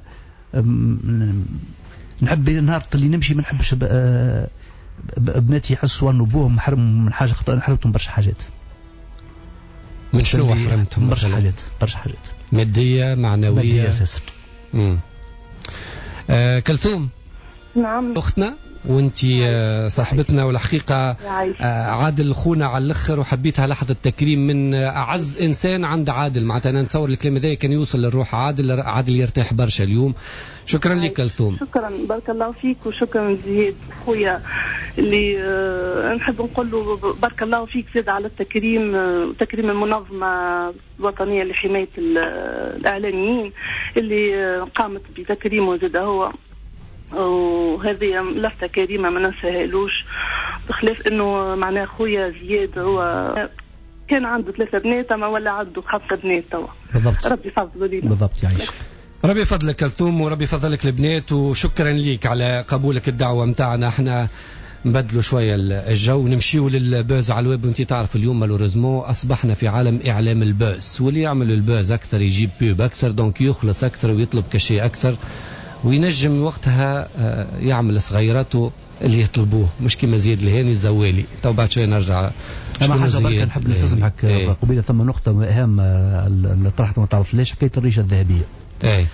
نحب نهار اللي نمشي ما نحبش آه بناتي يحسوا انه بوهم محرم من حاجه، خاطر حرمتهم برشا حاجات. من شنو حرمتهم؟ برشا حاجات برشا حاجات ماديه معنويه ماديه اساسا. امم آه كلثوم. نعم اختنا وانتي صاحبتنا، والحقيقة عادل خونا على الاخر، وحبيتها لحظة تكريم من أعز إنسان عند عادل. معناتها أنا نتصور الكلام ذا كان يوصل للروح عادل عادل يرتاح برشا اليوم. شكرا لك كلثوم. شكرا بارك الله فيك، وشكرا زياد خويا اللي أه نحب نقول له بارك الله فيك زاد على التكريم، تكريم المنظمة الوطنية لحماية الإعلاميين اللي قامت بتكريمه زاد هو، وهذه لفتة كريمة ما ننساهالوش، بخلاف انه معناه خويا زياد هو كان عنده ثلاثة بنات اما ولا عنده خمسة بنات توا. بالضبط. ربي يفضل لينا. بالضبط يعيش. ربي يفضلك كلثوم وربي يفضلك البنات، وشكرا ليك على قبولك الدعوة متاعنا. احنا نبدلوا شوية الجو ونمشيوا للبوز على الويب. وانت تعرف اليوم مالوريزمو أصبحنا في عالم إعلام البوز، واللي يعمل البوز أكثر يجيب بيوب أكثر، دونك يخلص أكثر ويطلب كشي أكثر، وينجم وقتها يعمل صغيرته اللي يطلبوه، مش كما زياد الهاني الزوالي. تو بعد شوية نرجع. أما حاجة بركة نحب نستسمحك ايه. قبيلة ثم نقطة هامة اللي طرحت ما تعرفش حكاية الريشة الذهبية. ايه.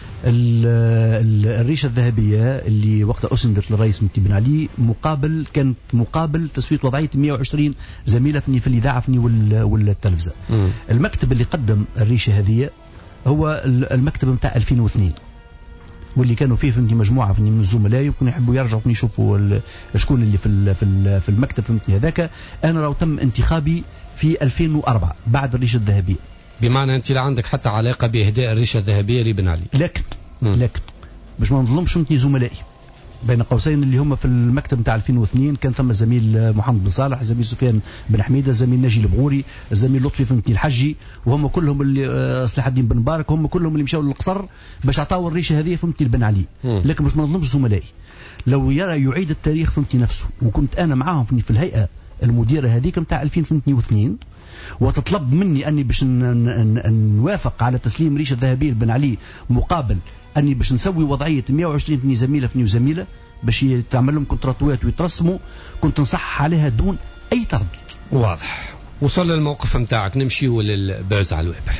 الريشة الذهبية اللي وقتها أسندت للرئيس مكي بن علي مقابل كانت مقابل تسوية وضعية مئة وعشرين زميلة في الإذاعة والتلفزة. المكتب اللي قدم الريشة هذه هو المكتب متاع ألفين واثنين، واللي كانوا فيه فهمتني مجموعه فهمتني من الزملاء يمكن يحبوا يرجعوا يشوفوا شكون اللي في في المكتب فهمتني هذاك. انا لو تم انتخابي في ألفين وأربعة بعد الريشه الذهبيه. بمعنى انت لا عندك حتى علاقه باهداء الريشه الذهبيه لبن علي. لكن م. لكن باش ما نظلمش فهمتني زملائي بين قوسين اللي هم في المكتب نتاع ألفين واثنين كان ثم الزميل محمد بن صالح، الزميل سفيان بن حميده، الزميل ناجي البغوري، الزميل لطفي فهمتني الحجي، وهم كلهم اللي صلاح الدين بن مبارك، هم كلهم اللي مشاو للقصر باش عطاوا الريشه هذه فهمتني لبن علي. لكن باش ما نظلمش زملائي، لو يرى يعيد التاريخ فهمتني نفسه وكنت انا معاهم في الهيئه المديره هذيك نتاع ألفين واثنين وتطلب مني اني باش نوافق على تسليم ريشه ذهبيه لبن علي مقابل اني باش نسوي وضعيه مئة وعشرين زميله فني وزميله باش تعمل لهم كونتراتوات ويترسموا، كنت نصح عليها دون اي تردد. واضح. وصل للموقف نتاعك. نمشيوا للبوز على الويب.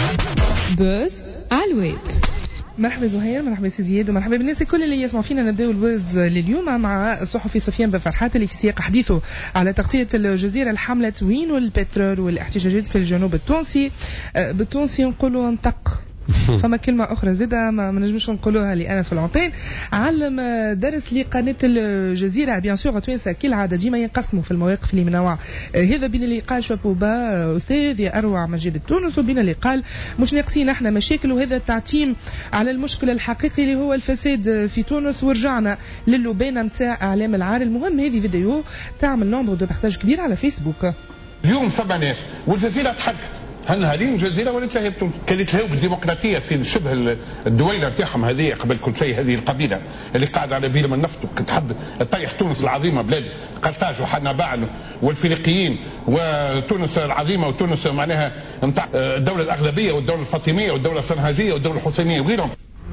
بوز على الويب. مرحبا زهير، مرحبا سي زياد، ومرحبا بالناس الكل اللي يسمعوا فينا. نبداو الوز لليوم مع الصحفي سفيان بن فرحات اللي في سياق حديثه على تغطية الجزيرة الحملة وين والبترول والاحتجاجات في الجنوب التونسي. بالتونسي نقولوا انطق. فما كلمة أخرى زادة ما نجمش نقولوها لي أنا في العنطين. علم درس لقناة الجزيرة بيان سور توانسة كالعادة ديما ينقسموا في المواقف اللي منوع. هذا بين اللي قال شابوبا أستاذ يا أروع مجيد تونس، وبين اللي قال مش ناقصين احنا مشاكل، وهذا تعتيم على المشكل الحقيقي اللي هو الفساد في تونس. ورجعنا للبانة متاع إعلام العار. المهم هذه فيديو تعمل نومبر دو بارتاج كبير على فيسبوك. اليوم سبع ناس والجزيرة تحركت هن هذه الجزيرة ولات لها بتونس، كانت لها بالديمقراطية في شبه الدويلة نتاعهم هذه قبل كل شيء. هذه القبيلة اللي قاعدة على بير من النفط وتحب تطيح تونس العظيمة بلاد قرطاج وحنا باعن والفينيقيين وتونس العظيمة وتونس معناها نتاع الدولة الأغلبية والدولة الفاطمية والدولة السنهاجية والدولة الحسينية وغيرهم.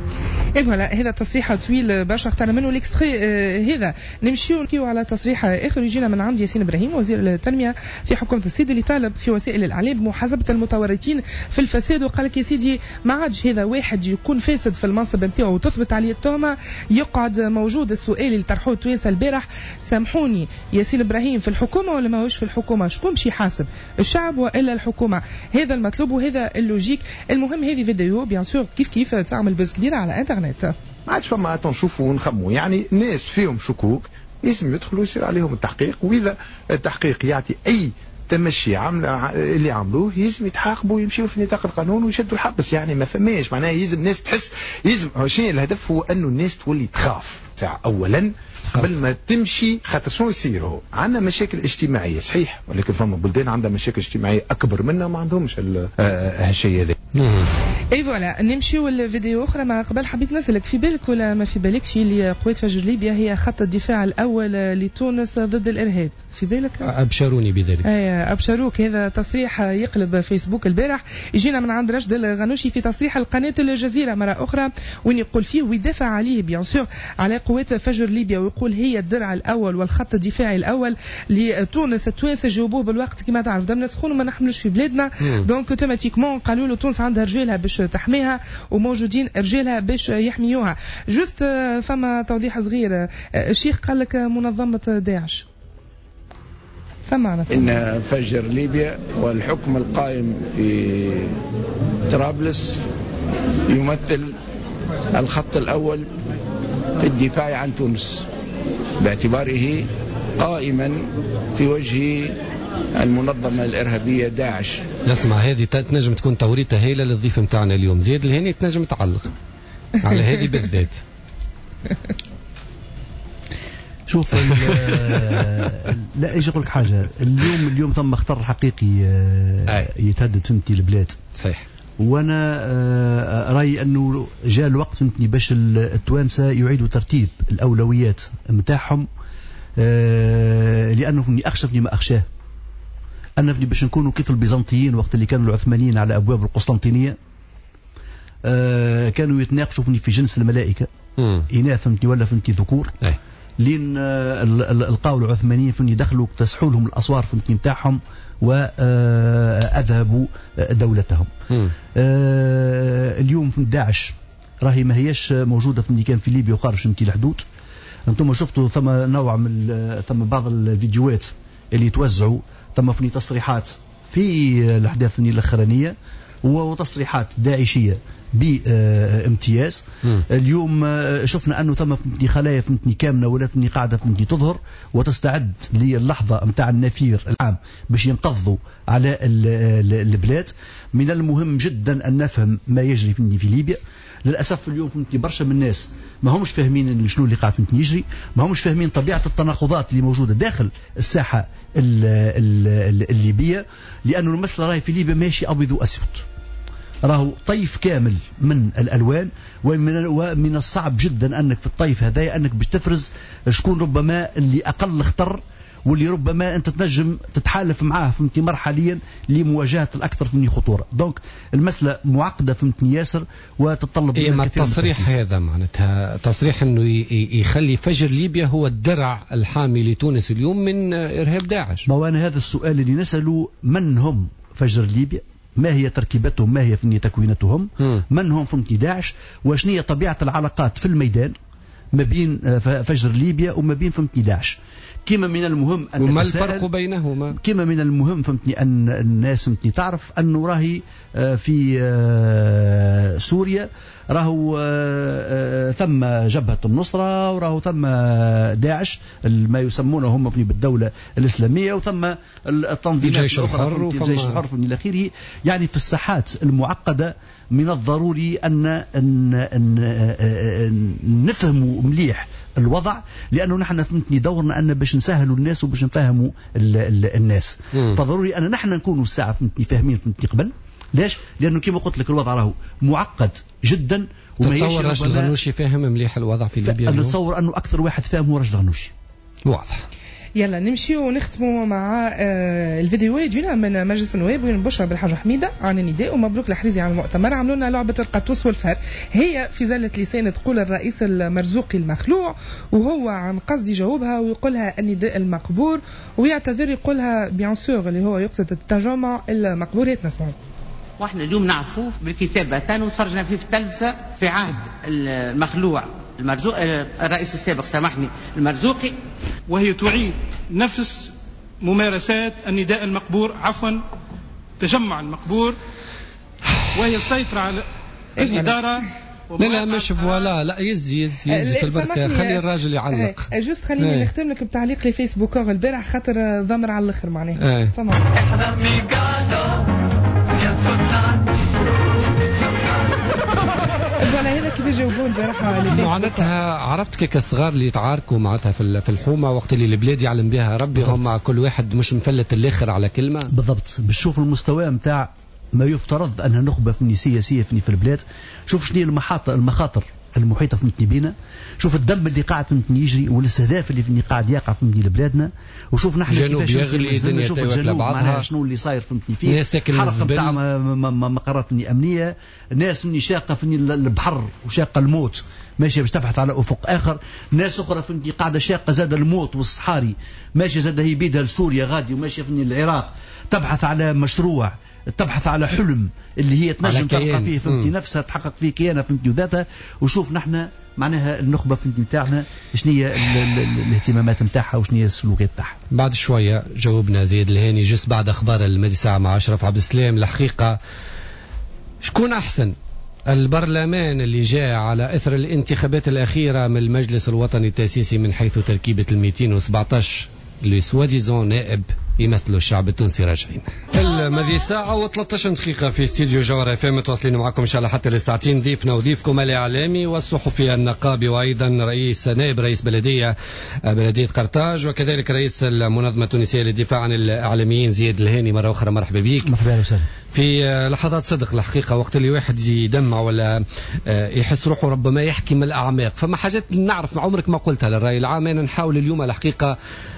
إيه فوالا هذا تصريح طويل باش اختار منه الاكستري. آه هذا نمشيو نحكيو على تصريح اخر يجينا من عند ياسين ابراهيم وزير التنميه في حكومه السيد اللي طالب في وسائل الاعلام بمحاسبه المتورطين في الفساد. وقال لك يا سيدي ما عادش هذا واحد يكون فاسد في المنصب نتاعو وتثبت عليه التهمه يقعد موجود. السؤال اللي طرحوه توانسه البارح، سامحوني ياسين ابراهيم في الحكومه ولا ما هوش في الحكومه؟ شكون باش يحاسب، الشعب والا الحكومه؟ هذا المطلوب وهذا اللوجيك. المهم هذه فيديو بيان سور كيف كيف تعمل بوز كبير على انترنت. ما عادش فما نشوفوا ونخموا، يعني الناس فيهم شكوك لازم يدخلوا يصير عليهم التحقيق، واذا التحقيق يعطي اي تمشي عمل اللي عملوه يلزم يتحاقبوا ويمشيوا في نطاق القانون ويشدوا الحبس. يعني ما فماش معناها يلزم الناس تحس، يلزم شنو الهدف هو انه الناس تولي تخاف ساعة اولا قبل ما تمشي. خاطر شنو يصير؟ هو عندنا مشاكل اجتماعيه صحيح، ولكن فما بلدان عندها مشاكل اجتماعيه اكبر منا ما عندهمش هالشيء هذا. اي فوالا نمشيو لفيديو اخرى. ما قبل حبيت نسالك في بالك ولا ما في بالكش اللي قوات فجر ليبيا هي خط الدفاع الاول لتونس ضد الارهاب؟ في بالك؟ ابشروني بذلك. اي ابشروك. هذا تصريح يقلب فيسبوك البارح، يجينا من عند رشد الغنوشي في تصريح القناه الجزيره مره اخرى، وين يقول فيه ويدافع عليه بيان سور على قوات فجر ليبيا، ويقول هي الدرع الاول والخط الدفاعي الاول لتونس. التوانسه جاوبوه بالوقت كما تعرف دمنا سخون وما نحملوش في بلادنا، دونك اوتوماتيكمون قالوا له تونس عندها رجالها باش تحميها وموجودين رجالها باش يحميوها. جوست فما توضيح صغير، الشيخ قال لك منظمه داعش. سمعنا إن فجر ليبيا والحكم القائم في طرابلس يمثل الخط الأول في الدفاع عن تونس باعتباره قائما في وجه المنظمة الإرهابية داعش. اسمع هذه تنجم تكون توريطة هايلة للضيف متاعنا اليوم زياد الهاني، تنجم تعلق على هذه بالذات. شوف لا ايش اقول لك حاجه. اليوم اليوم ثم خطر حقيقي يتهدد فهمتي البلاد. صحيح. وانا رايي انه جاء الوقت فهمتني باش التوانسه يعيدوا ترتيب الاولويات نتاعهم، لانه فهمني اخشى فهمني ما اخشاه. انا فهمني باش نكونوا كيف البيزنطيين وقت اللي كانوا العثمانيين على ابواب القسطنطينيه كانوا يتناقشوا فهمني في جنس الملائكه اناث فهمتني ولا فهمتني ذكور. لين القاو العثمانيين فهمني دخلوا اكتسحوا لهم الاسوار فهمتني نتاعهم واذهبوا دولتهم. اليوم داعش راهي ما هيش موجوده فهمتني كان في ليبيا وخارج فهمتني الحدود. انتم شفتوا ثم نوع من ثم بعض الفيديوهات اللي توزعوا ثم فهمتني تصريحات في الاحداث فهمتني الاخرانيه وتصريحات داعشيه بامتياز. اليوم شفنا انه ثم فهمتني خلايا فهمتني كامنه ولا فهمتني قاعده فهمتني تظهر وتستعد للحظه نتاع النفير العام باش ينقضوا على البلاد. من المهم جدا ان نفهم ما يجري فهمتني في ليبيا. للاسف اليوم فهمتني برشا من الناس ما همش فاهمين شنو اللي قاعد فهمتني يجري، ما همش فاهمين طبيعه التناقضات اللي موجوده داخل الساحه الليبيه، لانه المساله راهي في ليبيا ماشي ابيض واسود، راهو طيف كامل من الالوان. ومن ومن الصعب جدا انك في الطيف هذا انك باش تفرز شكون ربما اللي اقل خطر واللي ربما انت تنجم تتحالف معاه فهمتني مرحليا لمواجهه الاكثر فهمتني خطوره. دونك المساله معقده فهمتني ياسر وتتطلب إيه ما التصريح هذا معناتها تصريح انه يخلي فجر ليبيا هو الدرع الحامي لتونس اليوم من ارهاب داعش. ما وانا هذا السؤال اللي نساله، من هم فجر ليبيا؟ ما هي تركيبتهم؟ ما هي فهمتني تكوينتهم؟ م. من هم فهمتني داعش؟ وشنو هي طبيعه العلاقات في الميدان ما بين فجر ليبيا وما بين فهمتني داعش؟ كما من المهم أن وما الفرق بينهما؟ كما من المهم فهمتني أن الناس فهمتني تعرف أنه راهي في سوريا راهو ثم جبهة النصرة وراهو ثم داعش ما يسمونه هم بالدولة الإسلامية وثم التنظيمات الجيش الحر الجيش الحر إلى آخره. يعني في الساحات المعقدة من الضروري أن, أن, أن نفهموا مليح الوضع، لانه نحن فهمتني دورنا ان باش نسهلوا الناس وباش نفهموا الناس. مم. فضروري ان نحن نكونوا الساعه فهمتني فاهمين فهمتني قبل. ليش؟ لانه كما قلت لك الوضع راهو معقد جدا. تتصور راشد الغنوشي فاهم مليح الوضع في ليبيا؟ انا نتصور انه اكثر واحد فاهم هو راشد الغنوشي. واضح. يلا نمشي ونختموا مع آه الفيديو اللي جينا من مجلس النواب وين بشرى بالحاج حميده عن النداء ومبروك الحريزي على المؤتمر. عملوا لنا لعبه القطوس والفار، هي في زله لسان تقول الرئيس المرزوقي المخلوع وهو عن قصد يجاوبها ويقولها النداء المقبور ويعتذر يقولها بيان سور اللي هو يقصد التجمع المقبور. نسمعوا. واحنا اليوم نعرفوه بالكتابه تاني وتفرجنا فيه في التلفزه في عهد المخلوع المرزوق الرئيس السابق سامحني المرزوقي، وهي تعيد نفس ممارسات النداء المقبور عفوا تجمع المقبور، وهي السيطرة على الإدارة. لا لا مش فوالا لا يزي يزي, يزي في البركة، خلي الراجل يعلق. جوست خليني نختم لك بتعليق لفيسبوك البارح خاطر ضمر على الاخر معناها. ولا هذا كيف يجاوبون البارح معناتها عرفت كيك الصغار اللي يتعاركوا معناتها في في الحومه وقت اللي البلاد يعلم بها ربي هم كل واحد مش مفلت الاخر على كلمه. بالضبط. بشوف المستوى نتاع ما يفترض انها نخبه فني سياسيه فني في البلاد. شوف شنو المخاطر المخاطر المحيطه فهمتني بينا، شوف الدم اللي قاعد فهمتني يجري والاستهداف اللي فهمتني قاعد يقع فهمتني لبلادنا، وشوف نحن كيفاش يغلي شوف الجنوب معناها شنو اللي صاير فهمتني فيه، ناس تاكل حرق نتاع مقرات فهمتني امنيه، ناس فهمتني شاقه فهمتني البحر وشاقه الموت ماشيه باش تبحث على افق اخر، ناس اخرى فهمتني قاعده شاقه زاد الموت والصحاري ماشيه زاد هي بيدها لسوريا غادي وماشيه فهمتني العراق تبحث على مشروع تبحث على حلم اللي هي تنجم تلقى فيه فهمتي نفسها تحقق فيه كيانها فهمتي وذاتها. وشوف نحن معناها النخبه فهمتي نتاعنا شنو هي الاهتمامات نتاعها وشنو هي السلوكيات نتاعها. بعد شويه جاوبنا زيد الهاني جست بعد اخبار المادي ساعه مع اشرف عبد السلام. الحقيقه شكون احسن البرلمان اللي جاء على اثر الانتخابات الاخيره من المجلس الوطني التاسيسي من حيث تركيبه ال مئتين وسبعة عشر اللي سوا ديزون نائب يمثلوا الشعب التونسي راجعين. المذي ساعة و13 دقيقة في استديو جوهر اف ام، متواصلين معكم ان شاء الله حتى للساعتين. ضيفنا وضيفكم الاعلامي والصحفي النقابي وايضا رئيس نائب رئيس بلدية بلدية قرطاج وكذلك رئيس المنظمة التونسية للدفاع عن الاعلاميين زياد الهاني. مرة اخرى مرحبا بك. مرحبا وسهلا. في لحظات صدق الحقيقة، وقت اللي واحد يدمع ولا يحس روحه ربما يحكي من الاعماق، فما حاجات نعرف ما عمرك ما قلتها للرأي العام. انا نحاول اليوم الحقيقة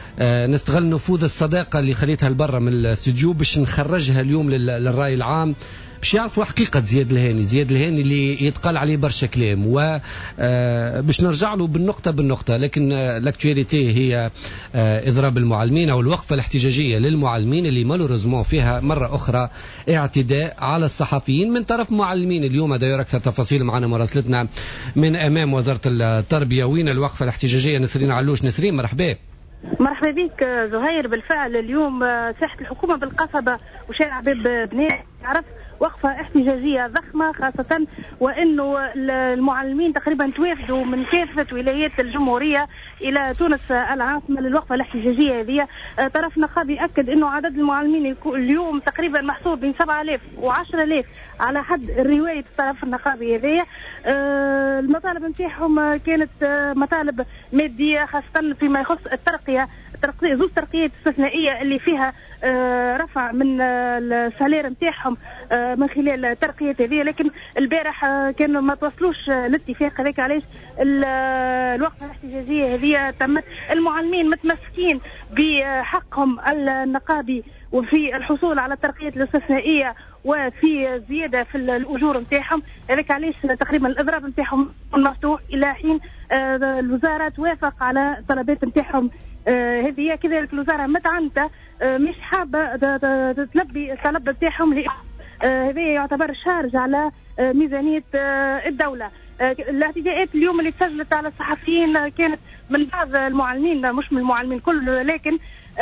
نستغل نفوذ الصداقة اللي خليتها لبرا من الاستوديو باش نخرجها اليوم للرأي العام، باش يعرفوا حقيقة زياد الهاني. زياد الهاني اللي يتقال عليه برشا كلام، و باش نرجع له بالنقطة بالنقطة. لكن لاكتواليتي هي إضراب المعلمين أو الوقفة الاحتجاجية للمعلمين اللي مالوريزمون فيها مرة أخرى اعتداء على الصحفيين من طرف معلمين. اليوم داير أكثر تفاصيل معنا مراسلتنا من أمام وزارة التربية. وين الوقفة الاحتجاجية؟ نسرين علوش. نسرين مرحبا. مرحبا بك زهير. بالفعل اليوم ساحة الحكومة بالقصبة وشارع باب بنات عرف وقفة احتجاجية ضخمة، خاصة وأنه المعلمين تقريبا توافدوا من كافة ولايات الجمهورية إلى تونس العاصمة للوقفة الاحتجاجية هذه. طرف نقابي أكد أنه عدد المعلمين اليوم تقريبا محصور بين سبعة آلاف وعشرة آلاف على حد رواية الطرف النقابي هذه. المطالب نتاعهم كانت مطالب مادية، خاصة فيما يخص الترقية الترقية زوج ترقيات استثنائية اللي فيها رفع من السالير نتاعهم من خلال الترقيات هذه. لكن البارح كانوا ما توصلوش الاتفاق هذاك، علاش الوقفة الاحتجاجية هذه تمت. المعلمين متمسكين بحقهم النقابي وفي الحصول على الترقيات الاستثنائية وفي زيادة في الأجور نتاعهم. هذاك علاش تقريبا الإضراب نتاعهم مفتوح إلى حين الوزارة توافق على طلبات نتاعهم هذه. كذلك الوزارة متعنتة مش حابة تلبي الطلب نتاعهم، هذا يعتبر شارج على ميزانية الدولة. الاعتداءات اليوم اللي تسجلت على الصحفيين كانت من بعض المعلمين، مش من المعلمين كل، لكن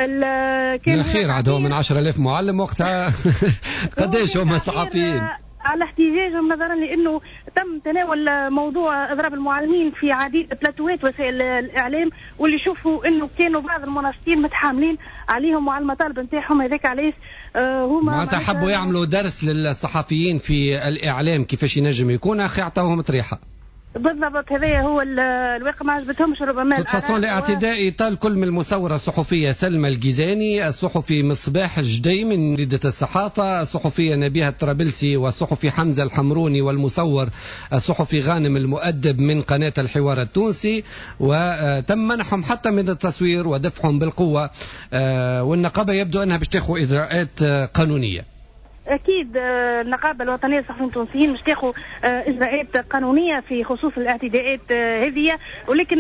كان خير عندهم من عشرة آلاف معلم وقتها. قديش هم الصحفيين على احتجاجهم نظرا لانه تم تناول موضوع اضراب المعلمين في عديد بلاتوات وسائل الاعلام، واللي يشوفوا انه كانوا بعض المناشطين متحاملين عليهم وعلى المطالب نتاعهم. هذاك علاش هما معناتها حبوا يعملوا درس للصحفيين في الاعلام كيفاش ينجم يكون، اخي عطاوهم طريحه. بالضبط، هذا هو الواقع. ما عجبتهمش ربما فاسون الاعتداء يطال كل من المصورة الصحفية سلمى الجيزاني، الصحفي مصباح الجدي من جريدة الصحافة، الصحفية نبيهة الطرابلسي، والصحفي حمزة الحمروني، والمصور الصحفي غانم المؤدب من قناة الحوار التونسي. وتم منحهم حتى من التصوير ودفعهم بالقوة، والنقابة يبدو أنها باش تاخذ إجراءات قانونية. أكيد النقابة الوطنية للصحفيين التونسيين مش تاخذ إجراءات قانونية في خصوص الاعتداءات هذه. ولكن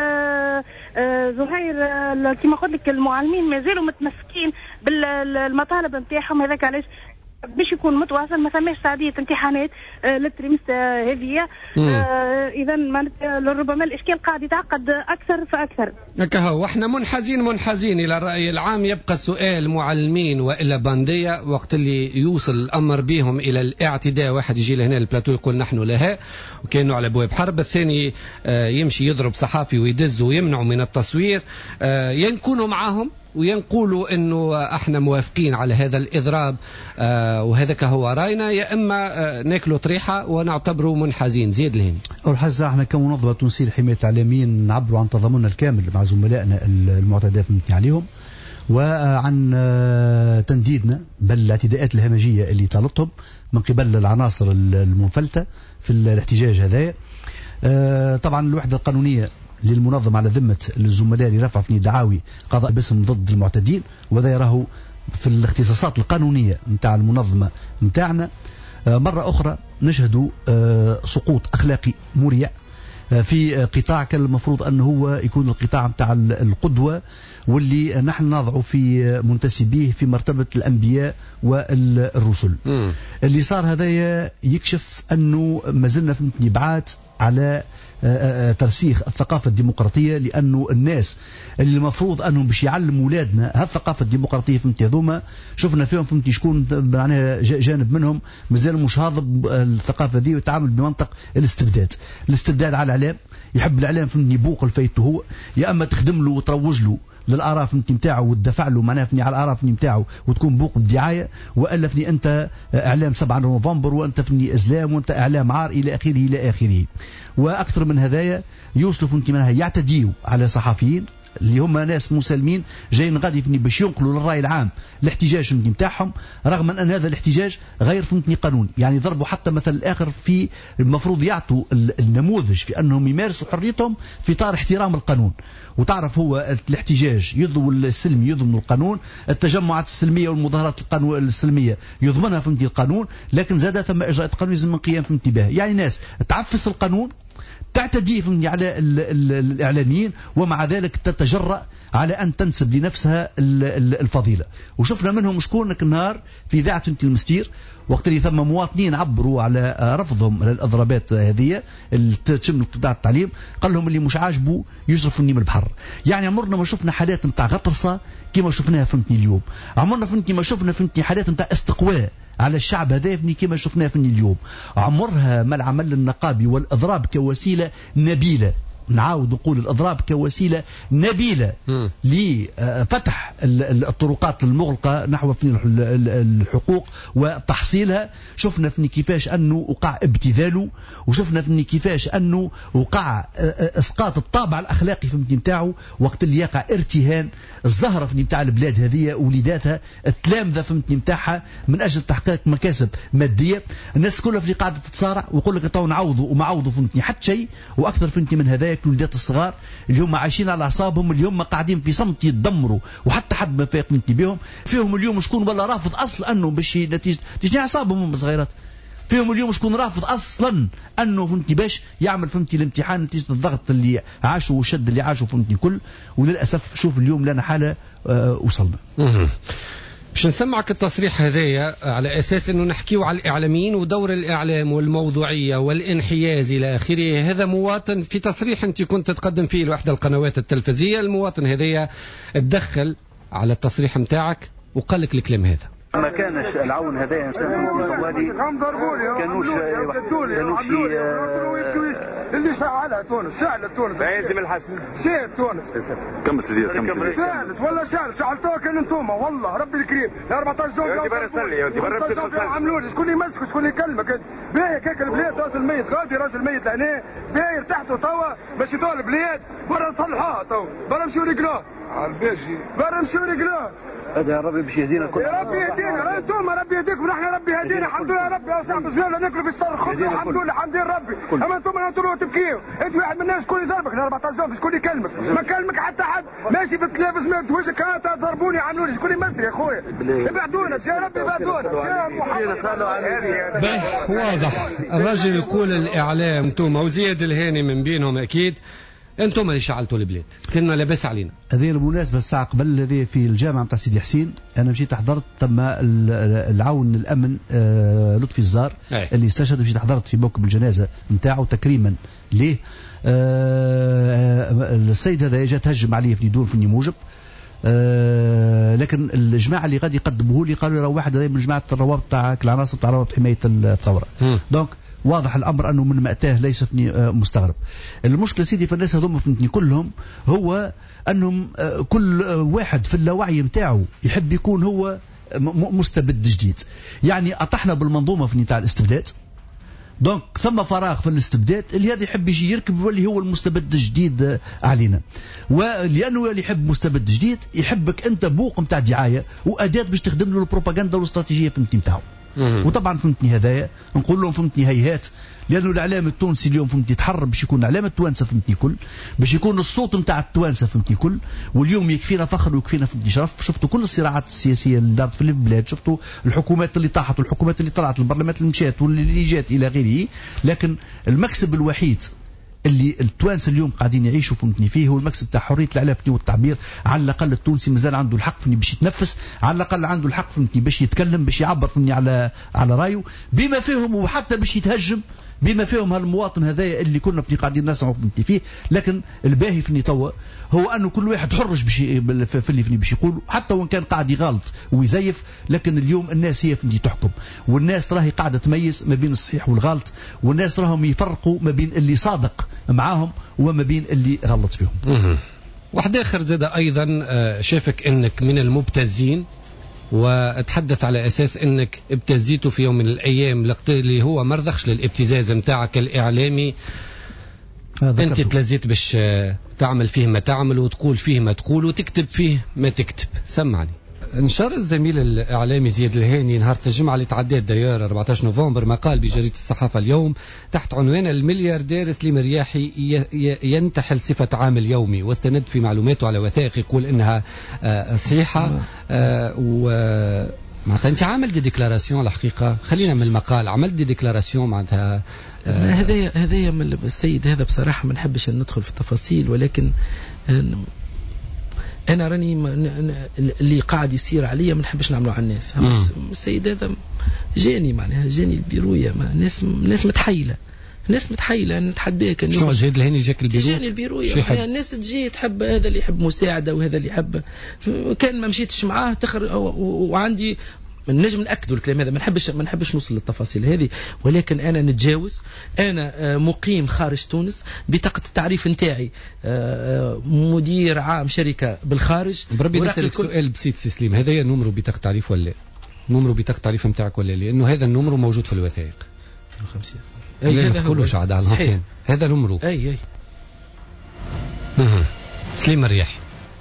زهير كما قلت لك المعلمين ما زالوا متمسكين بالمطالب نتاعهم. هذاك علاش باش يكون متواصل، ما ثماش تعدية امتحانات للتريمستر هذه. اذا ربما الاشكال قاعد يتعقد اكثر فاكثر. هكا هو احنا منحازين منحازين الى الراي العام. يبقى السؤال معلمين والا بانديه، وقت اللي يوصل الامر بهم الى الاعتداء، واحد يجي لهنا البلاتو يقول نحن لها وكانوا على ابواب حرب، الثاني يمشي يضرب صحافي ويدز ويمنعوا من التصوير، ينكونوا معاهم وينقولوا انه احنا موافقين على هذا الاضراب آه وهذاك هو راينا، يا اما آه ناكلوا طريحه ونعتبروا منحازين. زياد الهاني. اول حاجه احنا كمنظمه تونسيه لحمايه الاعلاميين نعبروا عن تضامننا الكامل مع زملائنا المعتدى عليهم، وعن آه تنديدنا بالاعتداءات الهمجيه اللي طالتهم من قبل العناصر المنفلته في الاحتجاج هذا. آه طبعا الوحده القانونيه للمنظمة على ذمة الزملاء اللي رفعوا فيه دعاوي قضاء باسم ضد المعتدين، وذا يراه في الاختصاصات القانونية نتاع المنظمة نتاعنا. مرة أخرى نشهد سقوط أخلاقي مريع في قطاع كان المفروض أنه هو يكون القطاع نتاع القدوة، واللي نحن نضع في منتسبيه في مرتبة الأنبياء والرسل. م. اللي صار هذايا يكشف أنه ما زلنا في بعاد على ترسيخ الثقافة الديمقراطية، لأنه الناس اللي المفروض أنهم باش يعلموا أولادنا هالثقافة الديمقراطية فهمتي هذوما شفنا فيهم فهمتي شكون معناها جانب منهم مازال مش هاضب الثقافة دي ويتعامل بمنطق الاستبداد. الاستبداد على الإعلام، يحب الإعلام فهمتني يبوق الفيت هو، يا أما تخدم له وتروج له للاراء فهمتني نتاعو وتدفع له معناها فني على الاراء فني نتاعو وتكون بوق الدعايه، والا فني انت اعلام سبعة نوفمبر وانت فني اسلام وانت اعلام عار الى اخره الى اخره. واكثر من هذايا يوصلوا فهمتني منها يعتديوا على صحفيين اللي هم ناس مسالمين جايين غادي فهمتني باش ينقلوا للراي العام الاحتجاج فهمتني نتاعهم، رغم ان هذا الاحتجاج غير فهمتني قانوني. يعني ضربوا حتى مثل الاخر في المفروض يعطوا النموذج في انهم يمارسوا حريتهم في اطار احترام القانون. وتعرف هو الاحتجاج يضمن السلمي يضمن القانون، التجمعات السلميه والمظاهرات القانون السلميه يضمنها فهمتني القانون، لكن زاد ثم اجراءات قانون يلزم من قيام فهمتني به. يعني ناس تعفس القانون تعتدي فهمتني على ال ال الاعلاميين ومع ذلك تتجرأ على ان تنسب لنفسها الفضيله. وشفنا منهم شكون النهار في اذاعه المستير وقت اللي ثم مواطنين عبروا على رفضهم للاضرابات هذه اللي تشمل قطاع التعليم، قال لهم اللي مش عاجبه يجرف مني من البحر. يعني عمرنا ما شفنا حالات نتاع غطرسه كما شفناها فهمتني اليوم، عمرنا فهمتني ما شفنا فهمتني حالات نتاع استقواء على الشعب هذا فهمتني كما شفناه فهمتني اليوم. عمرها ما العمل النقابي والاضراب كوسيله نبيله، نعاود نقول الأضراب كوسيلة نبيلة لفتح الطرقات المغلقة نحو الحقوق وتحصيلها. شفنا فني كيفاش أنه وقع ابتذاله، وشفنا فني كيفاش أنه وقع إسقاط الطابع الأخلاقي فهمتني نتاعو وقت اللي يقع ارتهان الزهرة فهمتني نتاع البلاد هذه وليداتها التلامذة فهمتني نتاعها من أجل تحقيق مكاسب مادية. الناس كلها في قاعدة تتصارع ويقول لك تو نعوضوا وما عوضوا فهمتني حتى شيء. وأكثر فهمتني من هذاك الولدات الصغار اللي هم عايشين على اعصابهم، اللي هم قاعدين في صمت يتدمروا وحتى حد ما فايق فهمتني بهم. فيهم اليوم شكون ولا رافض اصلا انه باش نتيجه تجني اعصابهم هم صغيرات. فيهم اليوم شكون رافض اصلا انه فهمتني باش يعمل فهمتني الامتحان نتيجه الضغط اللي عاشوا والشد اللي عاشوا فهمتني كل. وللاسف شوف اليوم لنا حاله أه وصلنا. باش نسمعك التصريح هذايا على اساس انه نحكيو على الاعلاميين ودور الاعلام والموضوعيه والانحياز الى اخره. هذا مواطن في تصريح انت كنت تقدم فيه لوحده القنوات التلفزيونيه، المواطن هذايا تدخل على التصريح نتاعك وقال لك الكلام هذا. ما كانش العون هذا انسان في زوالي كانوش كانوش اللي شعلها تونس شعلت تونس لازم الحس شعلت تونس كم سيزيد كم سيزيد شعلت ولا شعلت شعلتوها كان انتوما والله ربي الكريم يا أربعطاش جون يا برا سلي يا برا سلي عملوا لي شكون اللي يمسك شكون اللي يكلمك باهي كيك البلاد راجل ميت غادي راجل ميت لهنا باهي ارتحتوا توا باش يدور البلاد برا نصلحوها توا برا نمشيو رجلوه على الباجي برا نمشيو رجلوه. هذا يا ربي باش يهدينا كل يا ربي يهدينا انتم ربي يهديكم نحن ربي يهدينا الحمد لله. ربي يا صاحبي زوينا ناكلوا في الصار الخبز الحمد لله حمد ربي. اما انتم انتم تبكيوا انت واحد من الناس شكون يضربك أربعطاش يوم شكون يكلمك ما كلمك حتى حد ماشي في التلفز ما وجهك هذا ضربوني عملوا لي شكون يمسك يا خويا ابعدونا يا ربي ابعدونا واضح. الراجل يقول الاعلام انتم وزياد الهاني من بينهم اكيد انتم اللي شعلتوا البلاد كنا لاباس علينا. هذه المناسبه الساعه قبل هذه في الجامعه نتاع سيدي حسين انا مشيت حضرت تم العون الامن لطفي الزار أي. اللي استشهد مشيت حضرت في موكب الجنازه نتاعو تكريما ليه. السيد هذا جا تهجم عليه في دون في موجب. أه لكن الجماعه اللي غادي يقدموه لي قالوا راه واحد هذا من جماعه الروابط تاع العناصر تاع روابط حمايه الثوره. دونك واضح الامر انه من مأتاه ليس مستغرب. المشكله سيدي في الناس هذوما فهمتني كلهم هو انهم كل واحد في اللاوعي نتاعو يحب يكون هو مستبد جديد. يعني اطحنا بالمنظومه في نتاع الاستبداد. دونك ثم فراغ في الاستبداد اللي هذا يحب يجي يركب واللي هو المستبد الجديد علينا. ولانه اللي يحب مستبد جديد يحبك انت بوق نتاع دعايه واداه باش تخدم له البروباغندا والاستراتيجيه فهمتني نتاعو. وطبعا فهمتني هدايا نقول لهم فهمتني هيهات لانه الاعلام التونسي اليوم فهمتني يتحرر باش يكون اعلام التوانسه فهمتني كل باش يكون الصوت نتاع التوانسه فهمتني كل. واليوم يكفينا فخر ويكفينا فهمتني شرف. شفتوا كل الصراعات السياسيه اللي دارت في البلاد، شفتوا الحكومات اللي طاحت والحكومات اللي طلعت البرلمانات اللي مشات واللي جات الى غيره. لكن المكسب الوحيد اللي التوانسه اليوم قاعدين يعيشوا فهمتني فيه هو المكسب تاع حريه الاعلام والتعبير. على الاقل التونسي مازال عنده الحق فهمتني باش يتنفس، على الاقل عنده الحق فهمتني باش يتكلم باش يعبر فهمتني على على رايه بما فيهم وحتى باش يتهجم بما فيهم هالمواطن هذايا اللي كنا فهمتني قاعدين نسمعوا فهمتني فيه. لكن الباهي فهمتني توا هو انه كل واحد حرج باش في اللي فهمتني باش يقول حتى وان كان قاعد يغلط ويزيف. لكن اليوم الناس هي فهمتني تحكم والناس راهي قاعده تميز ما بين الصحيح والغلط والناس راهم يفرقوا ما بين اللي صادق معاهم وما بين اللي غلط فيهم. واحد آخر زاد أيضا شافك أنك من المبتزين، وتحدث على أساس أنك ابتزيته في يوم من الأيام اللي هو مرضخش للابتزاز متاعك الإعلامي. أنت تلزيت باش تعمل فيه ما تعمل وتقول فيه ما تقول وتكتب فيه ما تكتب. سمعني. نشر الزميل الإعلامي زياد الهاني نهار الجمعة اللي تعديت داير أربعة عشر نوفمبر مقال بجريدة الصحافة اليوم تحت عنوان الملياردير سليم الرياحي ينتحل صفة عامل يومي، واستند في معلوماته على وثائق يقول إنها صحيحة. و معناتها أنت عامل دي ديكلاراسيون الحقيقة، خلينا من المقال عملت دي ديكلاراسيون معناتها هذايا هذايا من السيد هذا بصراحة ما نحبش أن ندخل في التفاصيل، ولكن أنا راني اللي قاعد يصير عليا ما نحبش نعمله على الناس. السيد هذا جاني معناها جاني البيروية، ناس ناس متحيلة ناس متحيلة نتحداك. شو جاد الهاني جاك البيرو؟ جاني البيروية الناس تجي تحب هذا اللي يحب مساعدة وهذا اللي يحب، كان ما مشيتش معاه تخر. وعندي نجم نأكدوا الكلام هذا، ما نحبش ما نحبش نوصل للتفاصيل هذه، ولكن أنا نتجاوز. أنا مقيم خارج تونس، بطاقة التعريف نتاعي مدير عام شركة بالخارج. بربي نسألك سؤال بسيط سي سليم، هذا نمرو بطاقة تعريف ولا نمرو بطاقة التعريف نتاعك ولا؟ لأنه هذا النمرو موجود في الوثائق. خمسين أي هذا تقولوش عاد على الهاتين هذا نمرو. أي أي سليم الرياحي.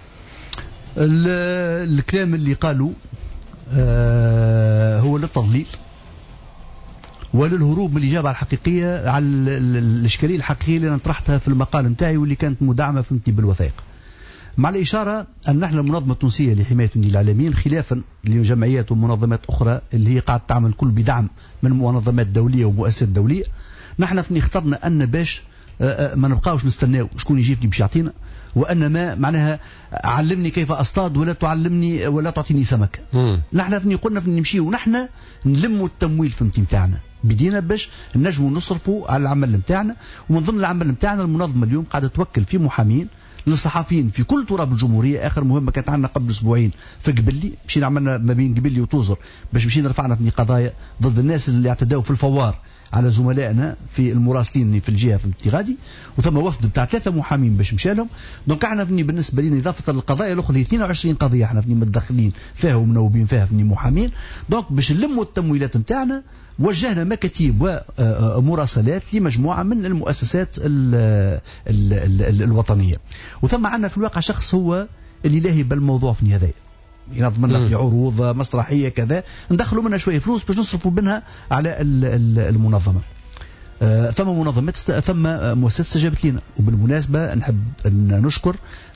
الكلام اللي قالوا آه هو للتضليل وللهروب من الإجابة الحقيقية على الإشكالية الحقيقية اللي أنا طرحتها في المقال نتاعي واللي كانت مدعمة فهمتني بالوثائق، مع الإشارة أن نحن المنظمة التونسية لحماية الإعلاميين خلافا لجمعيات ومنظمات أخرى اللي هي قاعدة تعمل كل بدعم من منظمات دولية ومؤسسات دولية، نحن اخترنا أن باش ما نبقاوش نستناو شكون يجيبني باش يعطينا، وأن ما معناها علمني كيف أصطاد ولا تعلمني ولا تعطيني سمك. مم. نحن فني قلنا فني نمشي ونحن نلموا التمويل فهمتي نتاعنا بدينا باش نجموا نصرفوا على العمل نتاعنا. ومن ضمن العمل نتاعنا المنظمة اليوم قاعدة توكل في محامين للصحفيين في كل تراب الجمهورية. آخر مهمة كانت عندنا قبل أسبوعين في قبلي، مشينا عملنا ما بين قبلي وتوزر باش مشينا رفعنا في قضايا ضد الناس اللي اعتدوا في الفوار على زملائنا في المراسلين في الجهه في الاتغادي، وثم وفد بتاع ثلاثه محامين باش مشى لهم. دونك احنا فني بالنسبه لنا اضافه للقضايا الاخرى اثنين وعشرين قضيه احنا فني متدخلين فيها ومنوبين فيها فني محامين. دونك باش نلموا التمويلات نتاعنا وجهنا مكاتيب ومراسلات لمجموعه من المؤسسات ال ال ال الوطنيه، وثم عندنا في الواقع شخص هو اللي لاهي بالموضوع في هذا، ينظم لنا في عروض مسرحيه كذا ندخلوا منها شويه فلوس باش نصرفوا منها على المنظمه. آه ثم منظمات ثم مؤسسات استجابت لنا، وبالمناسبه نحب ان نشكر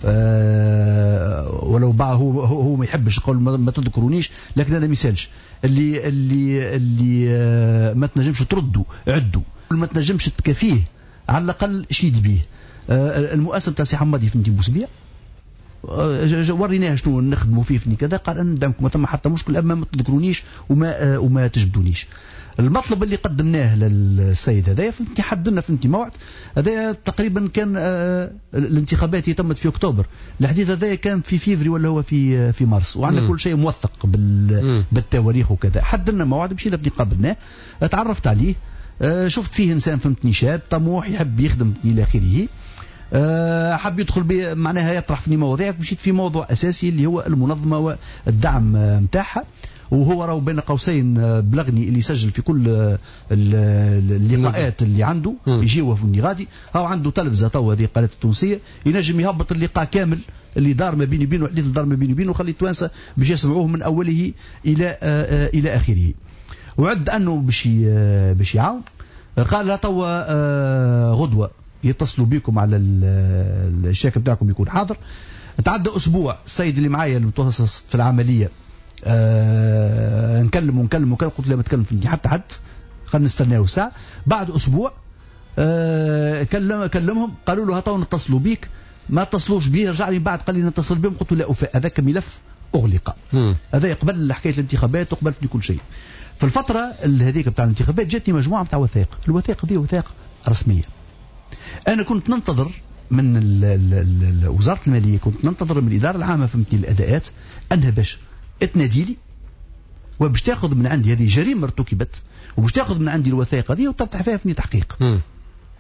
آه ولو بعض هو هو ما يحبش يقول ما تذكرونيش، لكن انا مثالش اللي اللي اللي آه ما تنجمش تردوا عدوا، ما تنجمش تكفيه على الاقل شيد به. آه المؤسسه تاع سي حمادي في بوسبيع وريناه شنو نخدموا فيه فني كذا، قال ندعمكم ما ثم حتى مشكل، اما ما تذكرونيش وما وما تجبدونيش. المطلب اللي قدمناه للسيد هذايا فهمتني حددنا فهمتني موعد هذايا تقريبا كان آه الانتخابات تمت في اكتوبر، الحديث هذايا كان في فيفري ولا هو في في مارس، وعندنا كل شيء موثق بال بالتواريخ وكذا. حددنا موعد مشينا فهمتني قابلناه، تعرفت عليه، آه شفت فيه انسان فهمتني شاب طموح يحب يخدم الى اخره، أه حب يدخل بي معناها يطرح في مواضيع. مشيت في موضوع أساسي اللي هو المنظمة والدعم متاعها، وهو راهو بين قوسين بلغني اللي يسجل في كل اللقاءات اللي عنده يجيوه في غادي، هاو عنده تلفزة توا هذه القناة التونسية ينجم يهبط اللقاء كامل اللي دار ما بيني وبينه، حديث دار ما بيني وبينه، وخلي التوانسة باش يسمعوه من أوله إلى آه إلى آخره. وعد أنه باش باش يعاون، قال لا توا آه غدوة يتصلوا بكم على الشاك بتاعكم يكون حاضر. تعدى أسبوع السيد اللي معايا المتوسط في العملية أه نكلم ونكلم ونكلم، قلت له ما تكلم فيني حتى حد، خلينا نستناه ساعة. بعد أسبوع أه كلم كلمهم قالوا له هاتوا نتصلوا بيك، ما اتصلوش بيه، رجع لي بعد قال لي نتصل بهم، قلت له لا أوفاء، هذاك ملف أغلق، هذا يقبل حكاية الانتخابات وقبل في كل شيء. في الفترة هذيك بتاع الانتخابات جاتني مجموعة بتاع وثائق، الوثائق دي وثائق رسمية. أنا كنت ننتظر من ال ال ال وزارة المالية، كنت ننتظر من الإدارة العامة في الأداءات أنها باش تنادي لي وباش تاخذ من عندي هذه جريمة ارتكبت، وباش تاخذ من عندي الوثائق هذه وتفتح فيها فني تحقيق. م.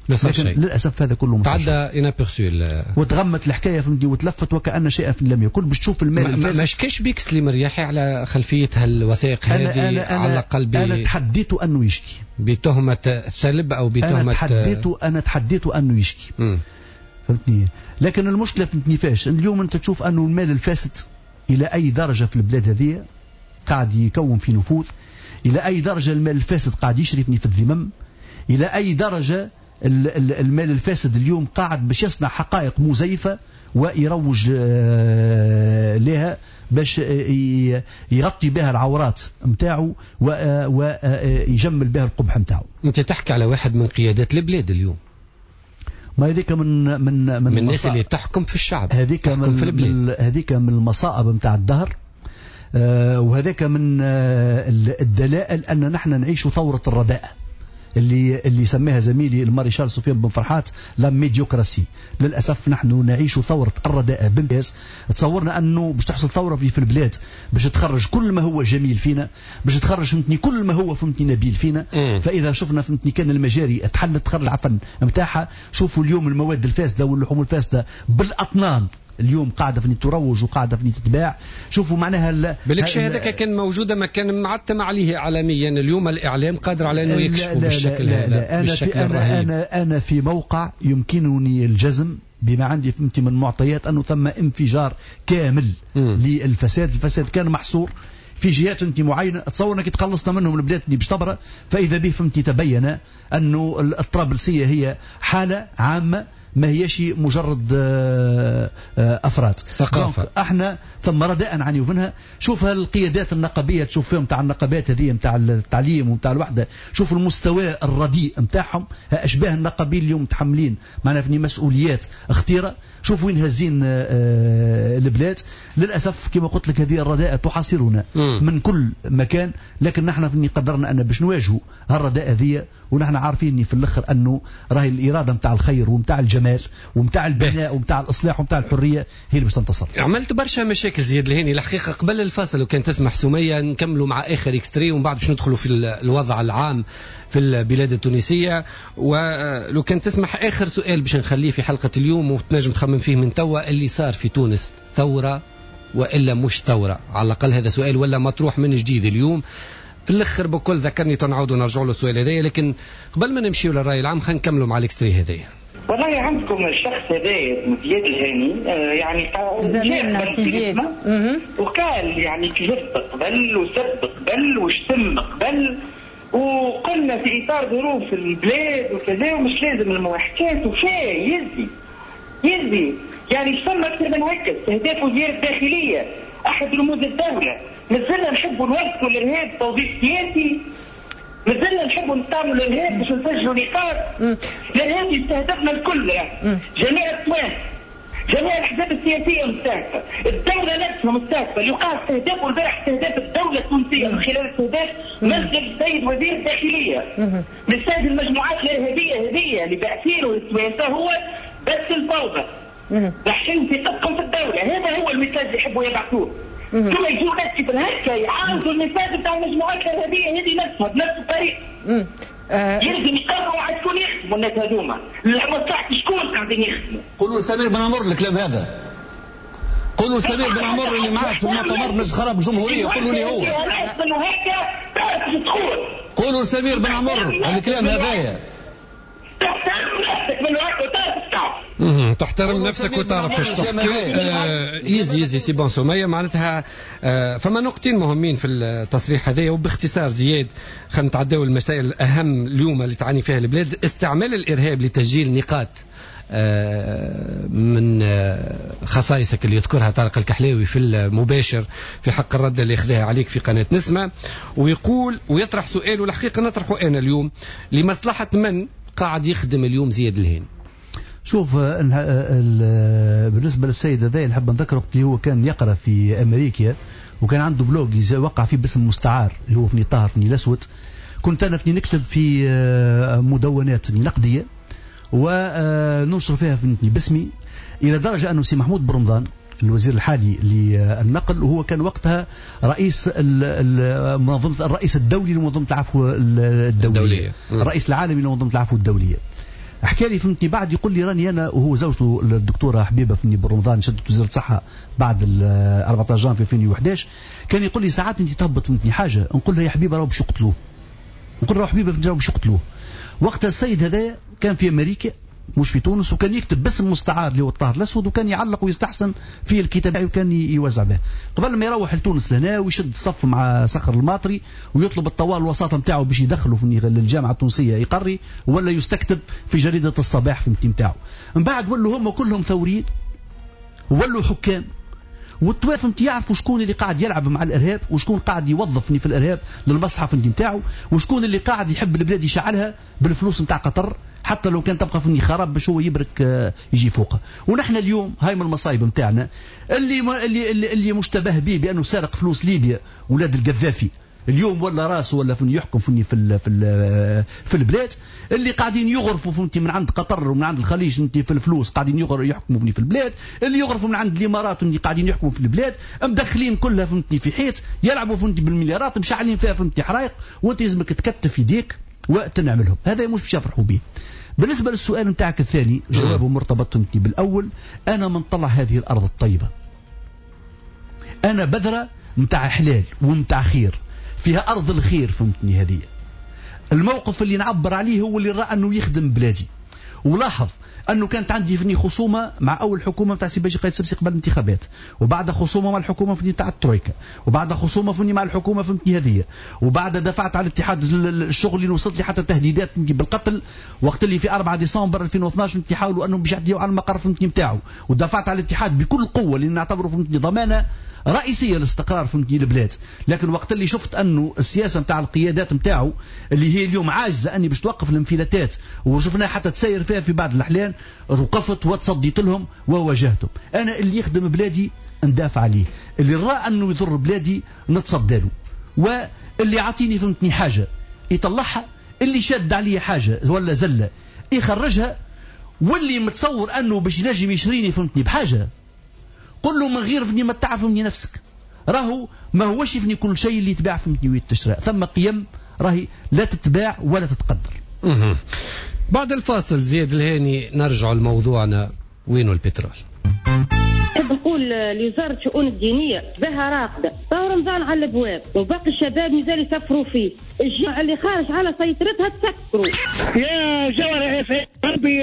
لكن شيء. للاسف هذا كله تعدى انابيرسو وتغمت الحكايه فهمتي وتلفت وكأن شيء لم يكن باش تشوف المال الفاسد. ما شكاش بيك سليم الرياحي على خلفيه هالوثائق هذه أنا أنا على قلبي. انا تحديت انه يشكي بتهمه السلب او بتهمه انا تحديت انا تحديت انه يشكي م. فهمتني. لكن المشكله فهمتني فاش اليوم انت تشوف انه المال الفاسد الى اي درجه في البلاد هذه قاعد يكون في نفوذ، الى اي درجه المال الفاسد قاعد يشرفني في الذمم، الى اي درجه المال الفاسد اليوم قاعد باش يصنع حقائق مزيفه ويروج لها باش يغطي بها العورات نتاعو ويجمل بها القبح نتاعو. انت تحكي على واحد من قيادات البلاد اليوم، ما هذيك من من من, من الناس اللي تحكم في الشعب، هذيك من هذيك من المصائب نتاع الدهر، وهذاك من الدلائل ان نحن نعيش ثوره الرداء اللي اللي سماها زميلي المارشال سفيان بن فرحات لا ميديوكراسي. للاسف نحن نعيش ثوره الرداء بامتياز. تصورنا انه باش تحصل ثوره في في البلاد باش تخرج كل ما هو جميل فينا، باش تخرج فهمتني كل ما هو فهمتني نبيل فينا. م. فاذا شفنا فهمتني كان المجاري تحلت تخرج العفن نتاعها. شوفوا اليوم المواد الفاسده واللحوم الفاسده بالاطنان اليوم قاعده فني تروج وقاعده فني تتباع. شوفوا معناها بالك هذاك كان موجوده ما كان معتم عليه عالميا. اليوم الاعلام قادر على انه يكشف بالشكل لا لا هذا. أنا بالشكل في أنا, انا انا في موقع يمكنني الجزم بما عندي فهمتي من معطيات انه ثم انفجار كامل م. للفساد. الفساد كان محصور في جهات انت معينه. تصور انك تخلصنا منهم البلاد اللي باش تبرى، فاذا به فهمتي تبين انه الطرابلسيه هي حاله عامه ما هيش مجرد افراد ثقافه. احنا ثم رداء عني منها. شوف القيادات النقابيه تشوف فيهم تاع النقابات هذه نتاع التعليم ونتاع الوحده، شوف المستوى الرديء نتاعهم. اشباه النقابين اليوم متحملين معنا في مسؤوليات اختيره. شوف وين هزين البلاد. للاسف كما قلت لك هذه الرداء تحاصرنا من كل مكان، لكن نحن فني قدرنا ان باش نواجهوا هالرداء هذه، ونحن عارفين في الاخر انه راهي الاراده نتاع الخير ومتاع الجمال ومتاع البناء ومتاع الاصلاح ومتاع الحريه هي اللي باش تنتصر. عملت برشا مشاكل زياد الهاني الحقيقه. قبل الفاصل لو كان تسمح سميه نكملوا مع اخر اكستري ومن بعد باش ندخلوا في الوضع العام في البلاد التونسيه. ولو كان تسمح اخر سؤال باش نخليه في حلقه اليوم وتنجم تخمم فيه من توا، اللي صار في تونس ثوره والا مش ثوره؟ على الاقل هذا سؤال ولا مطروح من جديد اليوم. في الاخر بكل ذكرني تنعودوا نرجعوا له السؤال هذايا، لكن قبل ما نمشيوا للراي العام خلينا نكملوا مع الاكستري هذايا. والله عندكم الشخص هذايا زياد الهاني آه يعني زميلنا سي زياد وقال يعني كذب قبل وسب قبل وشتم قبل، وقلنا في اطار ظروف البلاد وكذا ومش لازم المحاكاه وشاي يزي يزي يعني فما اكثر من هكا. استهداف وزير الداخليه احد رموز الدوله. مازلنا نحبوا نوقفوا الارهاب توظيف سياسي، مازلنا نحبوا نستعملوا الارهاب باش نسجلوا نقاط. الارهاب يستهدفنا الكل، جميع الطوائف جميع الاحزاب السياسيه مستهدفه، الدوله نفسها مستهدفه. اللي وقع استهدافه البارح استهداف الدوله التونسيه من خلال استهداف مسجد السيد وزير الداخليه. نستهدف المجموعات الارهابيه هذه اللي باعثين وسواسه هو بس الفوضى. نحشين ثقتكم في الدوله، هذا هو المثال اللي يحبوا يبعثوه. ثم يجوا ناس كيف هكا يعاودوا المثال بتاع المجموعات الارهابيه هذه نفسها بنفس الطريقه. يلزم يقرروا واحد شكون يخدموا الناس هذوما، لمصلحه شكون قاعدين يخدموا. قولوا سمير بن عمر الكلام هذا، قولوا سمير بن عمر اللي معاك في المؤتمر مش خراب جمهوريه، قولوا لي هو. قولوا سمير بن عمر الكلام هذايا. تحترم نفسك وتعرف ايش تحكي. يزي يزي سي بون سميه معناتها آه فما نقطتين مهمين في التصريح هذايا. وباختصار زياد خلينا نتعداو المسائل الاهم اليوم اللي تعاني فيها البلاد. استعمال الارهاب لتسجيل نقاط آه من آه خصائصك اللي يذكرها طارق الكحلاوي في المباشر في حق الرد اللي اخذها عليك في قناه نسمه، ويقول ويطرح سؤال والحقيقه نطرحه انا اليوم: لمصلحه من قاعد يخدم اليوم زياد الهاني؟ شوف بالنسبه للسيد هذا نحب نذكره اللي هو كان يقرا في امريكا وكان عنده بلوج وقع فيه باسم مستعار اللي هو فني طاهر فني الاسود. كنت انا فني نكتب في مدونات نقديه وننشر فيها فني باسمي، الى درجه انه سي محمود برمضان الوزير الحالي للنقل وهو كان وقتها رئيس منظمه الرئيس الدولي لمنظمه العفو الدوليه, الدولية. الرئيس العالمي لمنظمه العفو الدوليه. حكى لي فهمتني بعد يقول لي راني انا وهو زوجته الدكتوره حبيبه فهمتني بالرمضان شدت وزاره الصحه بعد أربعة عشر جانفي ألفين وأحد عشر كان يقول لي ساعات انت تهبط فهمتني حاجه نقول لها يا حبيبه راهو باش يقتلوه نقول له حبيبه راهو باش يقتلوه. وقتها السيد هذا كان في امريكا مش في تونس وكان يكتب باسم مستعار اللي هو الطاهر الاسود وكان يعلق ويستحسن في الكتاب وكان يوزع به قبل ما يروح لتونس لهنا ويشد الصف مع صخر الماطري ويطلب الطوال الوساطه نتاعو باش يدخله في الجامعه التونسيه يقري ولا يستكتب في جريده الصباح في التيم نتاعو. من بعد ولوا هم كلهم ثوريين وولوا حكام والتوافم يعرفوا شكون اللي قاعد يلعب مع الارهاب وشكون قاعد يوظفني في الارهاب للمصلحه في نتاعو وشكون اللي قاعد يحب البلاد يشعلها بالفلوس نتاع قطر حتى لو كان تبقى في خراب باش هو يبرك يجي فوقه. ونحن اليوم هاي من المصايب نتاعنا اللي اللي اللي مشتبه به بانه سارق فلوس ليبيا ولاد القذافي اليوم ولا راسه ولا فني يحكم فني في ال في ال في البلاد اللي قاعدين يغرفوا فهمتي من عند قطر ومن عند الخليج فهمتي في الفلوس قاعدين يحكموا فني في البلاد اللي يغرفوا من عند الامارات اللي قاعدين يحكموا في البلاد مدخلين كلها فهمتني في حيط يلعبوا فهمتي بالمليارات مشعلين فيها فهمتي حرايق وانت لازمك تكتف يديك وتنعملهم. هذا مش باش يفرحوا به. بالنسبه للسؤال نتاعك الثاني جوابه مرتبط فهمتني بالاول. انا من طلع هذه الارض الطيبه انا بذره نتاع حلال ونتاع خير فيها أرض الخير فهمتني. هذه الموقف اللي نعبر عليه هو اللي رأى أنه يخدم بلادي. ولاحظ أنه كانت عندي فني خصومة مع أول حكومة بتاع سي باجي قايد سبسي قبل الانتخابات وبعد خصومة مع الحكومة فني تاع الترويكا وبعد خصومة فني مع الحكومة فهمتني هذه وبعد دفعت على الاتحاد الشغل اللي وصلت لي حتى تهديدات بالقتل وقت اللي في أربعة ديسمبر ألفين واثناش فهمتني يحاولوا أنهم باش يعديوا على المقر فهمتني نتاعو ودفعت على الاتحاد بكل قوة اللي نعتبره فهمتني ضمانة رئيسية للاستقرار في البلاد. لكن وقت اللي شفت أنه السياسة متاع القيادات متاعه اللي هي اليوم عاجزة أني باش توقف الانفلاتات وشفناها حتى تسير فيها في بعض الأحيان وقفت وتصديت لهم وواجهتهم. أنا اللي يخدم بلادي ندافع عليه اللي رأى أنه يضر بلادي نتصدى له واللي عطيني فهمتني حاجة يطلعها اللي شد عليه حاجة ولا زلة يخرجها واللي متصور أنه باش ينجم يشريني فهمتني بحاجة قل له من غير فني ما تعرف فهمني نفسك راهو ما هوش فني كل شيء اللي يتباع فهمتني ويتشرى ثم قيم راهي لا تتباع ولا تتقدر. بعد الفاصل زياد الهاني نرجع لموضوعنا وينو البترول. نحب نقول لوزارة الشؤون الدينية بها راقدة طاو رمضان على الابواب وباقي الشباب مازال يسفروا فيه الجماعة اللي خارج على سيطرتها تسكروا. يا جوهر ربي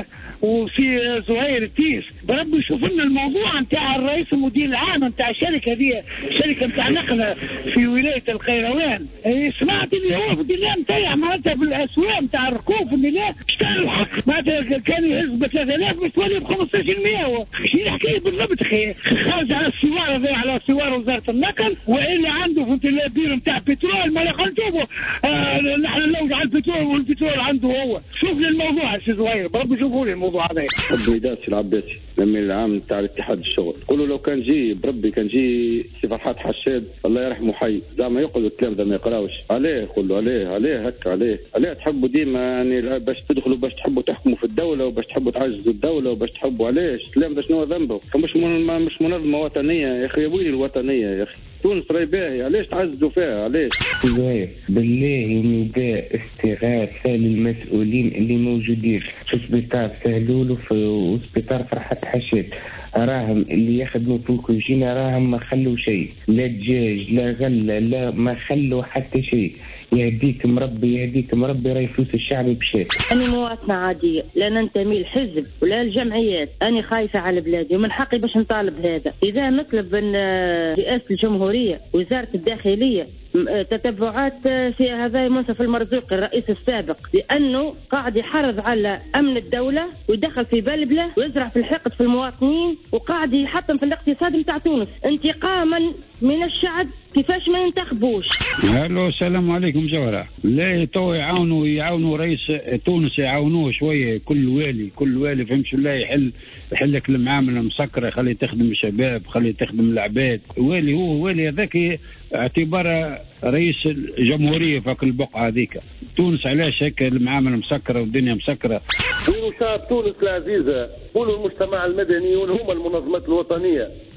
وفي زهير التيس بربي يشوف لنا الموضوع نتاع الرئيس المدير العام نتاع الشركه هذه الشركه نتاع نقله في ولايه القيروان. سمعت اللي هو في الله نتاع معناتها في الاسواق نتاع الركوب اللي لا اشتغل الحق معناتها كان يهز ب ثلاثة آلاف بس تولي ب خمسة عشر بالمئة. شنو الحكايه بالضبط خي خارج على السوار هذا على سوار وزاره النقل والا عنده في الله بير نتاع بترول ما خلطوه آه نحن نلوج على البترول والبترول عنده هو. شوف لي الموضوع سي زهير بربي شوفوا لي الموضوع هذا. البيداتي العباسي الامين العام تاع الاتحاد الشغل قولوا لو كان جي بربي كان جي سي فرحات حشاد الله يرحمه حي زعما يقعدوا الكلام ده ما يقراوش عليه يقول له عليه عليه هكا عليه عليه تحبوا ديما يعني باش تدخلوا باش تحبوا تحكموا في الدوله وباش تحبوا تعززوا الدوله وباش تحبوا علاش الكلام ده شنو ذنبه مش من مش منظمه وطنيه يا اخي وين الوطنيه يا اخي تونس راهي باهيه علاش تعززوا فيها علاش زهير بالله نداء استغاثه للمسؤولين اللي موجودين في سبيطار سهلول وسبيطار فرحات حشاد راهم اللي يخدموا في الكوجينه راهم ما خلوا شيء لا دجاج لا غله لا ما خلوا حتى شيء. يهديك مربي يهديك مربي راهي فلوس الشعب بشات. أنا مواطنة عادية لا ننتمي للحزب ولا الجمعيات أنا خايفة على بلادي ومن حقي باش نطالب هذا. إذا نطلب من رئاسة الجمهورية وزارة الداخلية تتبعات في هذا منصف المرزوقي الرئيس السابق لأنه قاعد يحرض على أمن الدولة ويدخل في بلبلة ويزرع في الحقد في المواطنين وقاعد يحطم في الاقتصاد متاع تونس انتقاما من الشعب كيفاش ما ينتخبوش. هلو السلام عليكم جوهرة. لا تو يعاونوا يعاونوا رئيس تونس يعاونوه شوية كل والي كل والي فهمت الله يحل يحل لك المعاملة مسكرة خلي تخدم الشباب خلي تخدم العباد. والي هو والي هذاك اعتباره رئيس الجمهورية فك البقعة هذيك. تونس علاش هيك المعاملة مسكرة والدنيا مسكرة. وين شعب تونس العزيزة قولوا المجتمع المدني وهم المنظمات الوطنية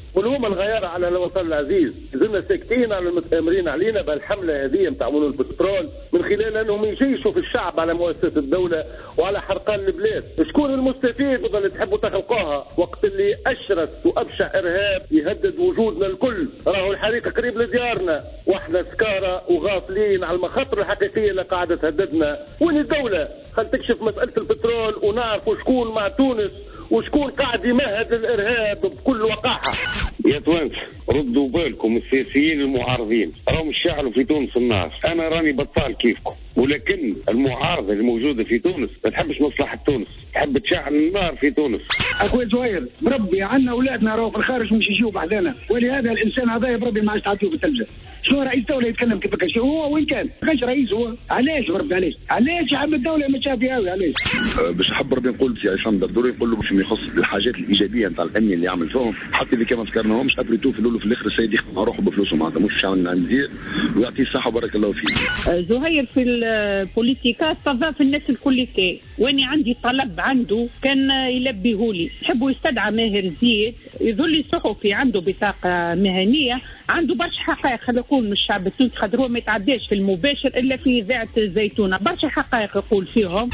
والهم الغيار على الوطن العزيز. زلنا ساكتين على المتآمرين علينا بالحمله هذه نتاع مول البترول من خلال انهم يجيشوا في الشعب على مؤسسات الدوله وعلى حرقان البلاد. شكون المستفيد اللي تحبوا تخلقوها وقت اللي اشرس وابشع ارهاب يهدد وجودنا الكل؟ راهو الحريق قريب لديارنا واحنا سكارى وغافلين على المخاطر الحقيقيه اللي قاعده تهددنا. وين الدوله؟ خل تكشف مساله البترول ونعرفوا شكون مع تونس وشكون قاعد يمهد الارهاب بكل وقاحه. يا توانس ردوا بالكم السياسيين المعارضين راهم يشعلوا في تونس النار. انا راني بطال كيفكم، ولكن المعارضه الموجوده في تونس ما تحبش مصلحه تونس، تحب تشعل النار في تونس. اخوي زهير بربي عندنا اولادنا راهو في الخارج مش يجيو بعدنا، ولهذا الانسان هذا بربي ما عادش تعطيه بالثلجه. شنو رئيس دوله يتكلم كيف كان هو وين كان؟ ما كانش رئيس هو. علاش بربي علاش؟ علاش يحب الدوله مشى فيها علاش؟ أه باش حب ربي نقول في عصام دردوري نقول له فيما يخص الحاجات الايجابيه نتاع الامن اللي يعمل فيهم، حتى اذا كان ما ذكرناهمش ابريتو في الاول وفي الاخر السيد يخدم روحه بفلوسه معناتها مش عامل نزير ويعطيه الصحه بارك الله فيه. زهير في البوليتيكا صفا في الناس الكل كي واني عندي طلب عنده كان يلبيهولي. نحبوا يستدعى ماهر زيد يظل صحفي عنده بطاقه مهنيه عنده برشا حقائق خلينا نقول من الشعب التونسي خاطر هو ما يتعداش في المباشر الا في اذاعه الزيتونه برشا حقائق يقول فيهم.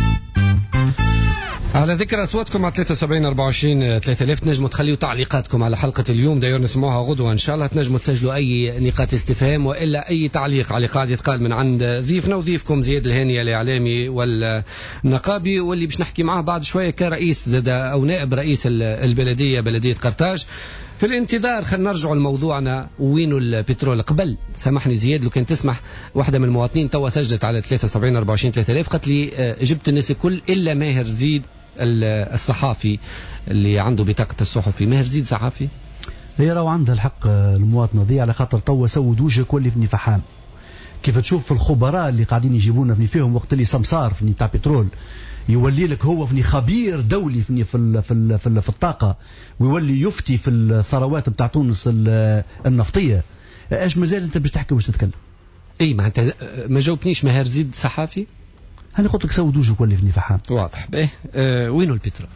على ذكر اصواتكم على ثلاثة وسبعين أربعة وعشرين ثلاثة آلاف تنجموا تخليوا تعليقاتكم على حلقه اليوم داير نسمعوها غدوه ان شاء الله. تنجموا تسجلوا اي نقاط استفهام والا اي تعليق على قاعد يتقال من عند ضيفنا وضيفكم زياد الهاني الاعلامي والنقابي واللي باش نحكي معاه بعد شويه كرئيس زاد او نائب رئيس البلديه بلديه قرطاج. في الانتظار خلينا نرجعوا لموضوعنا وينو البترول. قبل سامحني زياد لو كان تسمح واحده من المواطنين توا سجلت على ثلاثة وسبعين أربعة وعشرين ثلاثة آلاف قالت لي جبت الناس الكل الا ماهر زيد الصحافي اللي عنده بطاقه الصحفي. ماهر زيد صحافي؟ هي راهو عندها الحق المواطنه دي على خاطر توا سود وجهك واللي فني فحام. كيف تشوف في الخبراء اللي قاعدين يجيبونا فني فيهم وقت اللي سمسار فني تاع بترول يولي لك هو فني خبير دولي فني في ال في ال في, ال في الطاقه ويولي يفتي في الثروات بتاع تونس النفطيه. ايش مازال انت باش تحكي واش تتكلم؟ اي ما انت ما جاوبنيش. ماهر زيد صحافي؟ أنا قلت لك سود وجهك واللي فني فحام. واضح. باهي أه وينو البترول؟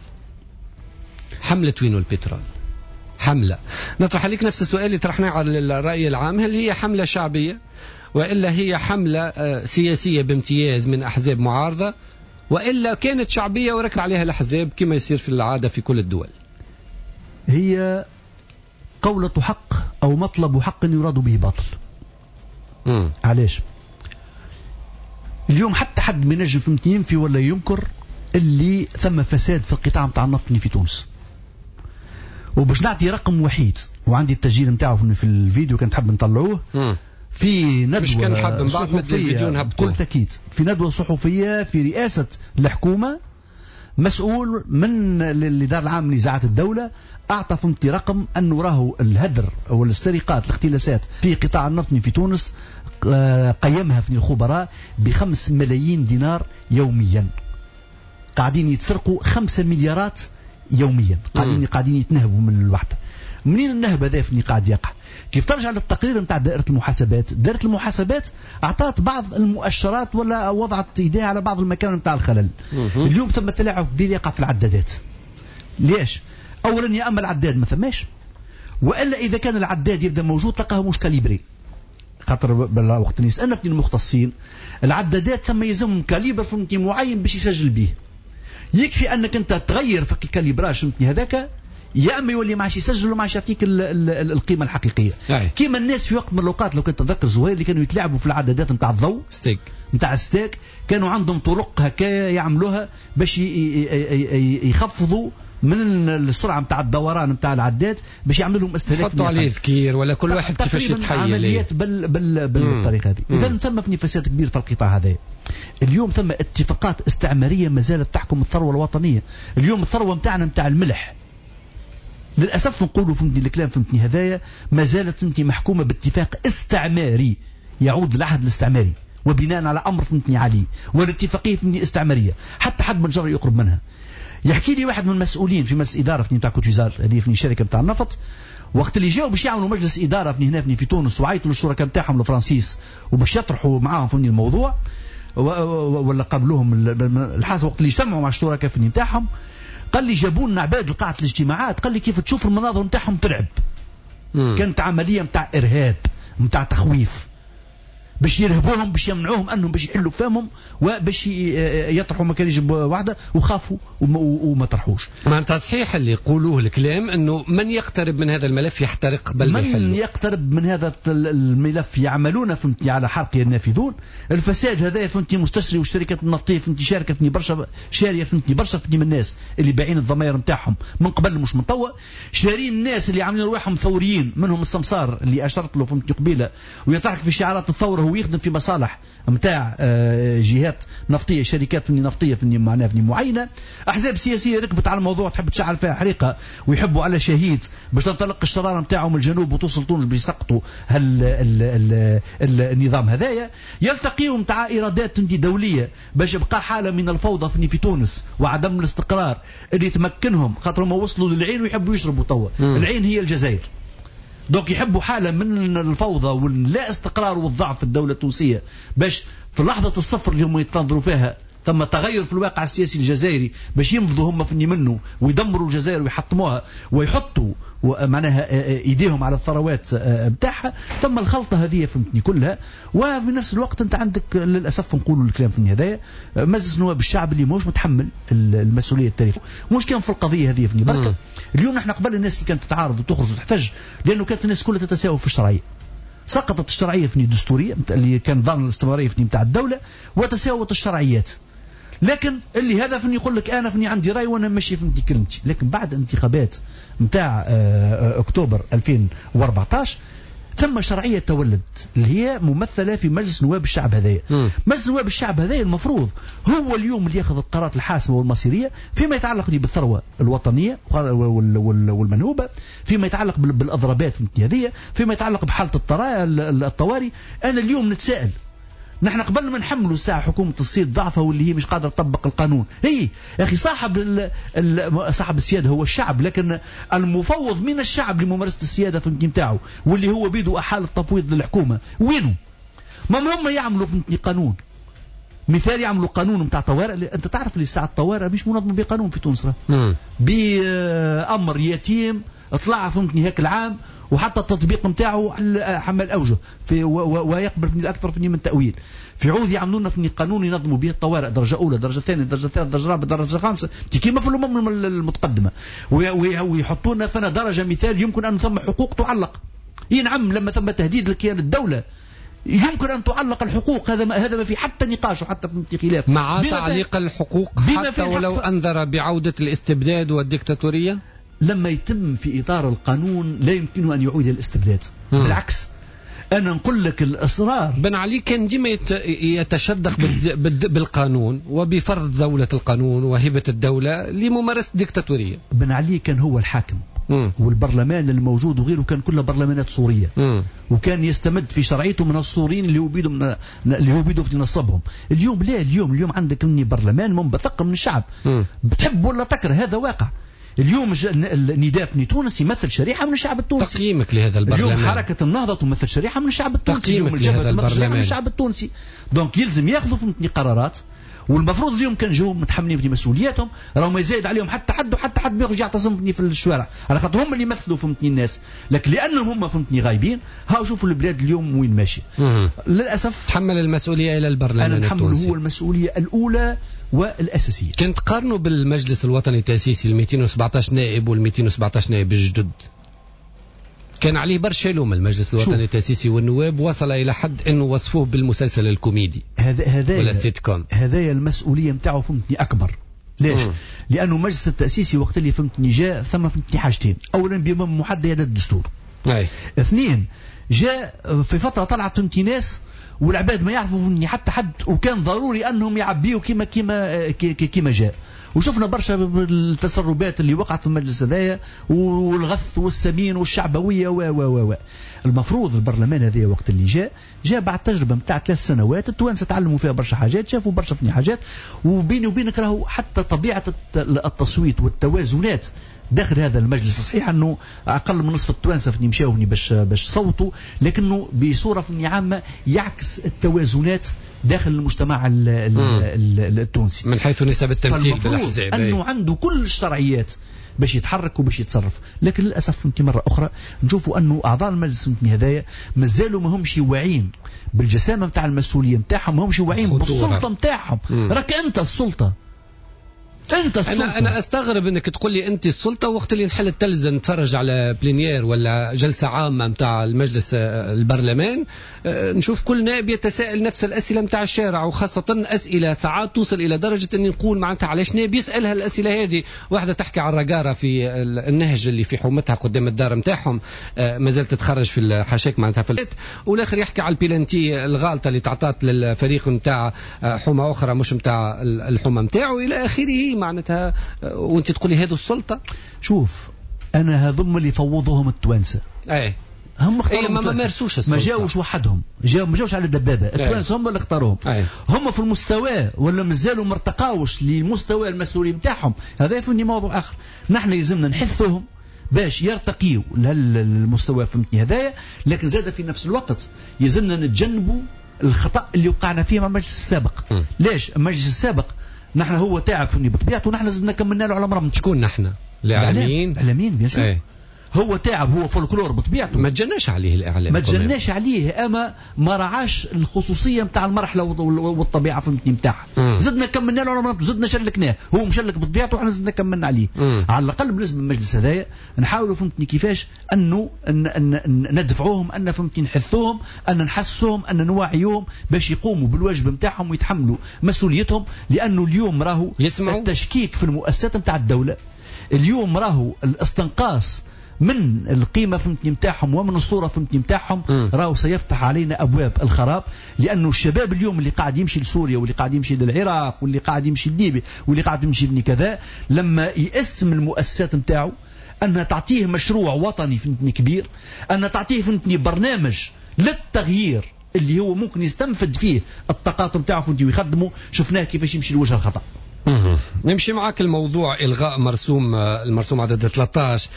حملة وينو البترول؟ حملة نطرح عليك نفس السؤال اللي طرحناه على الرأي العام، هل هي حملة شعبية وإلا هي حملة أه سياسية بامتياز من أحزاب معارضة وإلا كانت شعبية وركب عليها الأحزاب كما يصير في العادة في كل الدول؟ هي قولة حق أو مطلب حق يراد به باطل. مم. علاش؟ اليوم حتى حد ما ينجم فهمتني ينفي ولا ينكر اللي ثم فساد في القطاع نتاع النفط في تونس. وباش نعطي رقم وحيد وعندي التسجيل نتاعو في الفيديو كان تحب نطلعوه. في ندوه صحفيه بكل تاكيد في ندوه صحفيه في رئاسه الحكومه مسؤول من الاداره العامه لاذاعه الدوله اعطى فهمتي رقم انه راهو الهدر او السرقات الاختلاسات في قطاع النفط في تونس قيمها في الخبراء بخمس ملايين دينار يوميا. قاعدين يتسرقوا خمسة مليارات يوميا قاعدين قاعدين يتنهبوا من الوحده. منين النهب هذا في قاعد يقع؟ كيف ترجع للتقرير نتاع دائره المحاسبات؟ دائره المحاسبات اعطت بعض المؤشرات ولا وضعت ايديها على بعض المكان نتاع الخلل. اليوم ثم تلاعب كبير يقع في العدادات. ليش؟ اولا يا اما العداد ما ثماش والا اذا كان العداد يبدا موجود تلقاه مش كاليبري. خاطر وقت اللي سالنا في المختصين العدادات ثم يلزمهم كاليبر فهمتني معين باش يسجل به. يكفي انك انت تغير في الكاليبراج فهمتني هذاك يا اما يولي ما عادش يسجل وما عادش يعطيك ال ال ال القيمه الحقيقيه. كيما الناس في وقت من الاوقات لو كنت تتذكر زهير اللي كانوا يتلاعبوا في العدادات نتاع الضوء ستيك نتاع الستيك كانوا عندهم طرق هكا يعملوها باش يخفضوا من السرعه نتاع الدوران نتاع العداد باش يعملوا لهم استهلاك. يحطوا عليه ذكير ولا كل واحد كيفاش يتحيل عمليات بال بال بالطريقه هذه. اذا ثم في فساد كبير في القطاع هذا. اليوم ثم اتفاقات استعماريه ما زالت تحكم الثروه الوطنيه. اليوم الثروه نتاعنا نتاع الملح للاسف نقولوا فهمتني الكلام فهمتني هذايا ما زالت فهمتني محكومه باتفاق استعماري يعود للعهد الاستعماري وبناء على امر فهمتني عليه والاتفاقيه فهمتني استعماريه حتى حد من جرى يقرب منها. يحكي لي واحد من المسؤولين في مجلس اداره في نتاع كوتيزار هذه في الشركه نتاع النفط وقت اللي جاوا باش يعملوا مجلس اداره في هنا في تونس وعيطوا للشركاء نتاعهم الفرنسيس وباش يطرحوا معاهم في الموضوع ولا قبلوهم الحاسه وقت اللي اجتمعوا مع الشركاء في نتاعهم قال لي جابوا لنا عباد لقاعه الاجتماعات قال لي كيف تشوف المناظر نتاعهم ترعب. مم. كانت عمليه نتاع ارهاب نتاع تخويف باش يرهبوهم باش يمنعوهم انهم باش يحلوا فمهم وباش يطرحوا مكان واحده وخافوا وما طرحوش. معناتها صحيح اللي يقولوه الكلام انه من يقترب من هذا الملف يحترق بل من بيحلوا. يقترب من هذا الملف يعملون فهمتني على حرق النافذون. الفساد هذا فهمتني مستشري والشركات النفطيه فهمتني شاركه فهمتني برشا شاريه فهمتني برشا فهمتني من الناس اللي بايعين الضمائر نتاعهم من قبل مش من توا، شارين الناس اللي عاملين رواحهم ثوريين منهم السمسار اللي اشرت له فهمتني قبيله ويتحرك في شعارات الثوره ويخدم في مصالح متاع جهات نفطيه شركات فني نفطيه فني معناها فني معينه، احزاب سياسيه ركبت على الموضوع تحب تشعل فيها حريقه ويحبوا على شهيد باش تنطلق الشراره نتاعهم الجنوب وتوصل تونس باش يسقطوا النظام هذايا، يلتقيوا متاع ايرادات دوليه باش يبقى حاله من الفوضى فني في تونس وعدم الاستقرار اللي تمكنهم خاطر ما وصلوا للعين ويحبوا يشربوا توا. العين هي الجزائر. دونك يحبوا حالة من الفوضى واللا استقرار والضعف في الدولة التونسية باش في لحظة الصفر اللي هم يتنظروا فيها ثم تغير في الواقع السياسي الجزائري باش يمضوا هم فني منه ويدمروا الجزائر ويحطموها ويحطوا معناها ايديهم على الثروات بتاعها. ثم الخلطة هذه فهمتني كلها. وفي نفس الوقت انت عندك للاسف نقولوا الكلام فني هذايا مجلس نواب الشعب اللي مش متحمل المسؤولية التاريخية مش كان في القضية هذه فني بركة. اليوم نحن قبل الناس اللي كانت تتعارض وتخرج وتحتج لانه كانت الناس كلها تتساوى في الشرعية. سقطت الشرعية فني الدستورية اللي كان ضامن الاستمرارية فني بتاع الدولة وتساوت الشرعيات. لكن اللي هذا فني يقول لك انا فني عندي راي وانا ماشي فهمتي كلمتي. لكن بعد انتخابات نتاع اكتوبر ألفين وأربعطاش ثم شرعيه تولد اللي هي ممثله في مجلس نواب الشعب هذايا. مجلس نواب الشعب هذايا المفروض هو اليوم اللي ياخذ القرارات الحاسمه والمصيريه فيما يتعلق بالثروه الوطنيه والمنهوبه، فيما يتعلق بالاضرابات هذه، فيما يتعلق بحاله الطوارئ. انا اليوم نتساءل نحن قبل ما نحملوا الساعة حكومة الصيد ضعفها واللي هي مش قادرة تطبق القانون. هي يا أخي صاحب صاحب السيادة هو الشعب، لكن المفوض من الشعب لممارسة السيادة في نتاعه واللي هو بيده أحال التفويض للحكومة وينه؟ ما هم يعملوا في قانون مثال يعملوا قانون بتاع طوارئ. انت تعرف اللي الساعة الطوارئ مش منظم بقانون في تونس، بأمر يتيم طلع فهمتني هيك العام وحتى التطبيق نتاعو حمل اوجه في ويقبل من الاكثر فني من تاويل. في عوض يعملوا لنا فني قانون ينظموا به الطوارئ درجه اولى درجه ثانيه درجه ثالثه درجه رابعه درجه خامسه كيما في الامم المتقدمه، ويحطوا لنا فينا درجه مثال يمكن ان ثم حقوق تعلق. اي نعم لما ثم تهديد لكيان الدوله يمكن ان تعلق الحقوق. هذا ما هذا ما في حتى نقاش وحتى في خلاف مع تعليق الحقوق حتى ولو انذر بعوده الاستبداد والديكتاتوريه. لما يتم في إطار القانون لا يمكنه أن يعود الاستبداد. مم. بالعكس أنا نقول لك الأسرار. بن علي كان ديما يتشدق بالقانون وبفرض دولة القانون وهبة الدولة لممارسة ديكتاتورية. بن علي كان هو الحاكم. مم. والبرلمان الموجود وغيره كان كله برلمانات سورية. مم. وكان يستمد في شرعيته من السوريين اللي هو بيدوا من اللي هو بيدوا في نصبهم. اليوم لا اليوم اليوم عندك اني برلمان منبثق من الشعب. مم. بتحب ولا تكره هذا واقع. اليوم النداء في تونس يمثل شريحة من الشعب التونسي. تقييمك لهذا البرلمان. اليوم حركة النهضة تمثل شريحة من الشعب التونسي. اليوم الجبهة تمثل شريحة من الشعب التونسي. دونك يلزم ياخذوا في قرارات والمفروض اليوم كان جاهم متحملين في مسؤولياتهم راهو ما يزايد عليهم حتى حد وحتى حد بيرجع يعتصم في الشوارع على خاطر هم اللي يمثلوا فهمتني الناس، لكن لانهم هم فهمتني غايبين. هاو شوفوا البلاد اليوم وين ماشيه. للاسف تحمل المسؤوليه الى البرلمان أنا التونسي. هو المسؤوليه الاولى والأساسية. كنت قارنوا بالمجلس الوطني التأسيسي ال مئتين وسبعطاش نائب وال مئتين وسبعطاش نائب الجدد، كان عليه برشا لوم المجلس الوطني التأسيسي والنواب، وصل إلى حد أنه وصفوه بالمسلسل الكوميدي هذا هذا ولا السيت كوم. هذا المسؤولية متاعه فهمتني أكبر. ليش؟ مم. لأنه المجلس التأسيسي وقت اللي فهمتني جاء ثم فهمتني حاجتين، أولا بيوم محددة للدستور. أي. اثنين جاء في فترة طلعت فهمتني ناس والعباد ما يعرفوا فهمتني حتى حد، وكان ضروري أنهم يعبيوا كما كما كما جاء. وشفنا برشا التسربات اللي وقعت في المجلس هذايا والغث والسمين والشعبويه و و و المفروض البرلمان هذايا وقت اللي جاء جاء بعد تجربه نتاع ثلاث سنوات التوانسه تعلموا فيها برشا حاجات، شافوا برشا فني حاجات. وبيني وبينك راهو حتى طبيعه التصويت والتوازنات داخل هذا المجلس، صحيح انه اقل من نصف التوانسه فني مشاو فني باش باش صوتوا، لكنه بصوره فني عامه يعكس التوازنات داخل المجتمع ال ال ال التونسي من حيث نسب التمثيل بالاحزاب، انه عنده كل الشرعيات باش يتحرك وباش يتصرف. لكن للاسف فهمتني مره اخرى نشوفوا انه اعضاء المجلس فهمتني هذايا مازالوا ما همش واعيين بالجسامه نتاع المسؤوليه نتاعهم، ما همش واعيين بالسلطه نتاعهم. راك انت السلطه، انت السلطة. انا انا استغرب انك تقول لي انت السلطه وقت اللي نحل التلفزه نتفرج على بلينير ولا جلسه عامه نتاع المجلس البرلمان، نشوف كل نائب يتساءل نفس الاسئله نتاع الشارع، وخاصه اسئله ساعات توصل الى درجه اني نقول معناتها علاش نائب يسالها الاسئله هذه. واحده تحكي على الرقاره في النهج اللي في حومتها قدام الدار نتاعهم ما زالت تتخرج في الحاشاك معناتها في البيت، والاخر يحكي على البيلانتي الغالطه اللي تعطات للفريق نتاع حومه اخرى مش نتاع الحومه نتاعو الى اخره معناتها. وانت تقولي هذو السلطه. شوف انا هذم اللي فوضوهم التوانسه، اي هم اختاروا إيه ما مارسوش السلطه، ما جاوش وحدهم، جاو ما جاوش على الدبابه. التوانسه هم اللي اختاروهم، هم في المستوى ولا مازالوا ما ارتقاوش للمستوى المسؤولي نتاعهم. هذا يفني موضوع اخر. نحن يلزمنا نحثهم باش يرتقيوا للمستوى فهمتني هذايا، لكن زاد في نفس الوقت يلزمنا نتجنبوا الخطا اللي وقعنا فيه مع المجلس السابق. م. ليش المجلس السابق نحن هو تاعب فني بطبيعته، ونحن زدنا كملنا له على مرمى. شكون نحن؟ الاعلاميين. الاعلاميين بيان سور. هو تعب، هو فولكلور بطبيعته، ما تجناش عليه الاعلام، ما تجناش عليه، اما ما رعاش الخصوصيه نتاع المرحله والطبيعه فهمتني نتاعها. زدنا كملنا له على مرمى، زدنا شلكناه، هو مشلك بطبيعته وحنا زدنا كملنا عليه. مم. على الاقل بالنسبه للمجلس هذايا نحاولوا فهمتني كيفاش انه أن أن ندفعوهم، ان فهمتني نحثوهم، ان نحسوهم، ان نوعيوهم باش يقوموا بالواجب نتاعهم ويتحملوا مسؤوليتهم. لانه اليوم راهو يسمعوا التشكيك في المؤسسات نتاع الدوله، اليوم راهو الاستنقاص من القيمة فهمتني متاعهم ومن الصورة فهمتني متاعهم، راهو سيفتح علينا أبواب الخراب. لأنه الشباب اليوم اللي قاعد يمشي لسوريا واللي قاعد يمشي للعراق واللي قاعد يمشي لليبيا واللي قاعد يمشي في كذا، لما يقسم المؤسسات متاعه أنها تعطيه مشروع وطني فهمتني كبير، أنها تعطيه فهمتني برنامج للتغيير اللي هو ممكن يستنفد فيه الطاقات متاعه فهمتني ويخدمه، شفناه كيفاش يمشي لوجه الخطأ. نمشي معك الموضوع إلغاء مرسوم المرسوم عدد ثلاثة عشر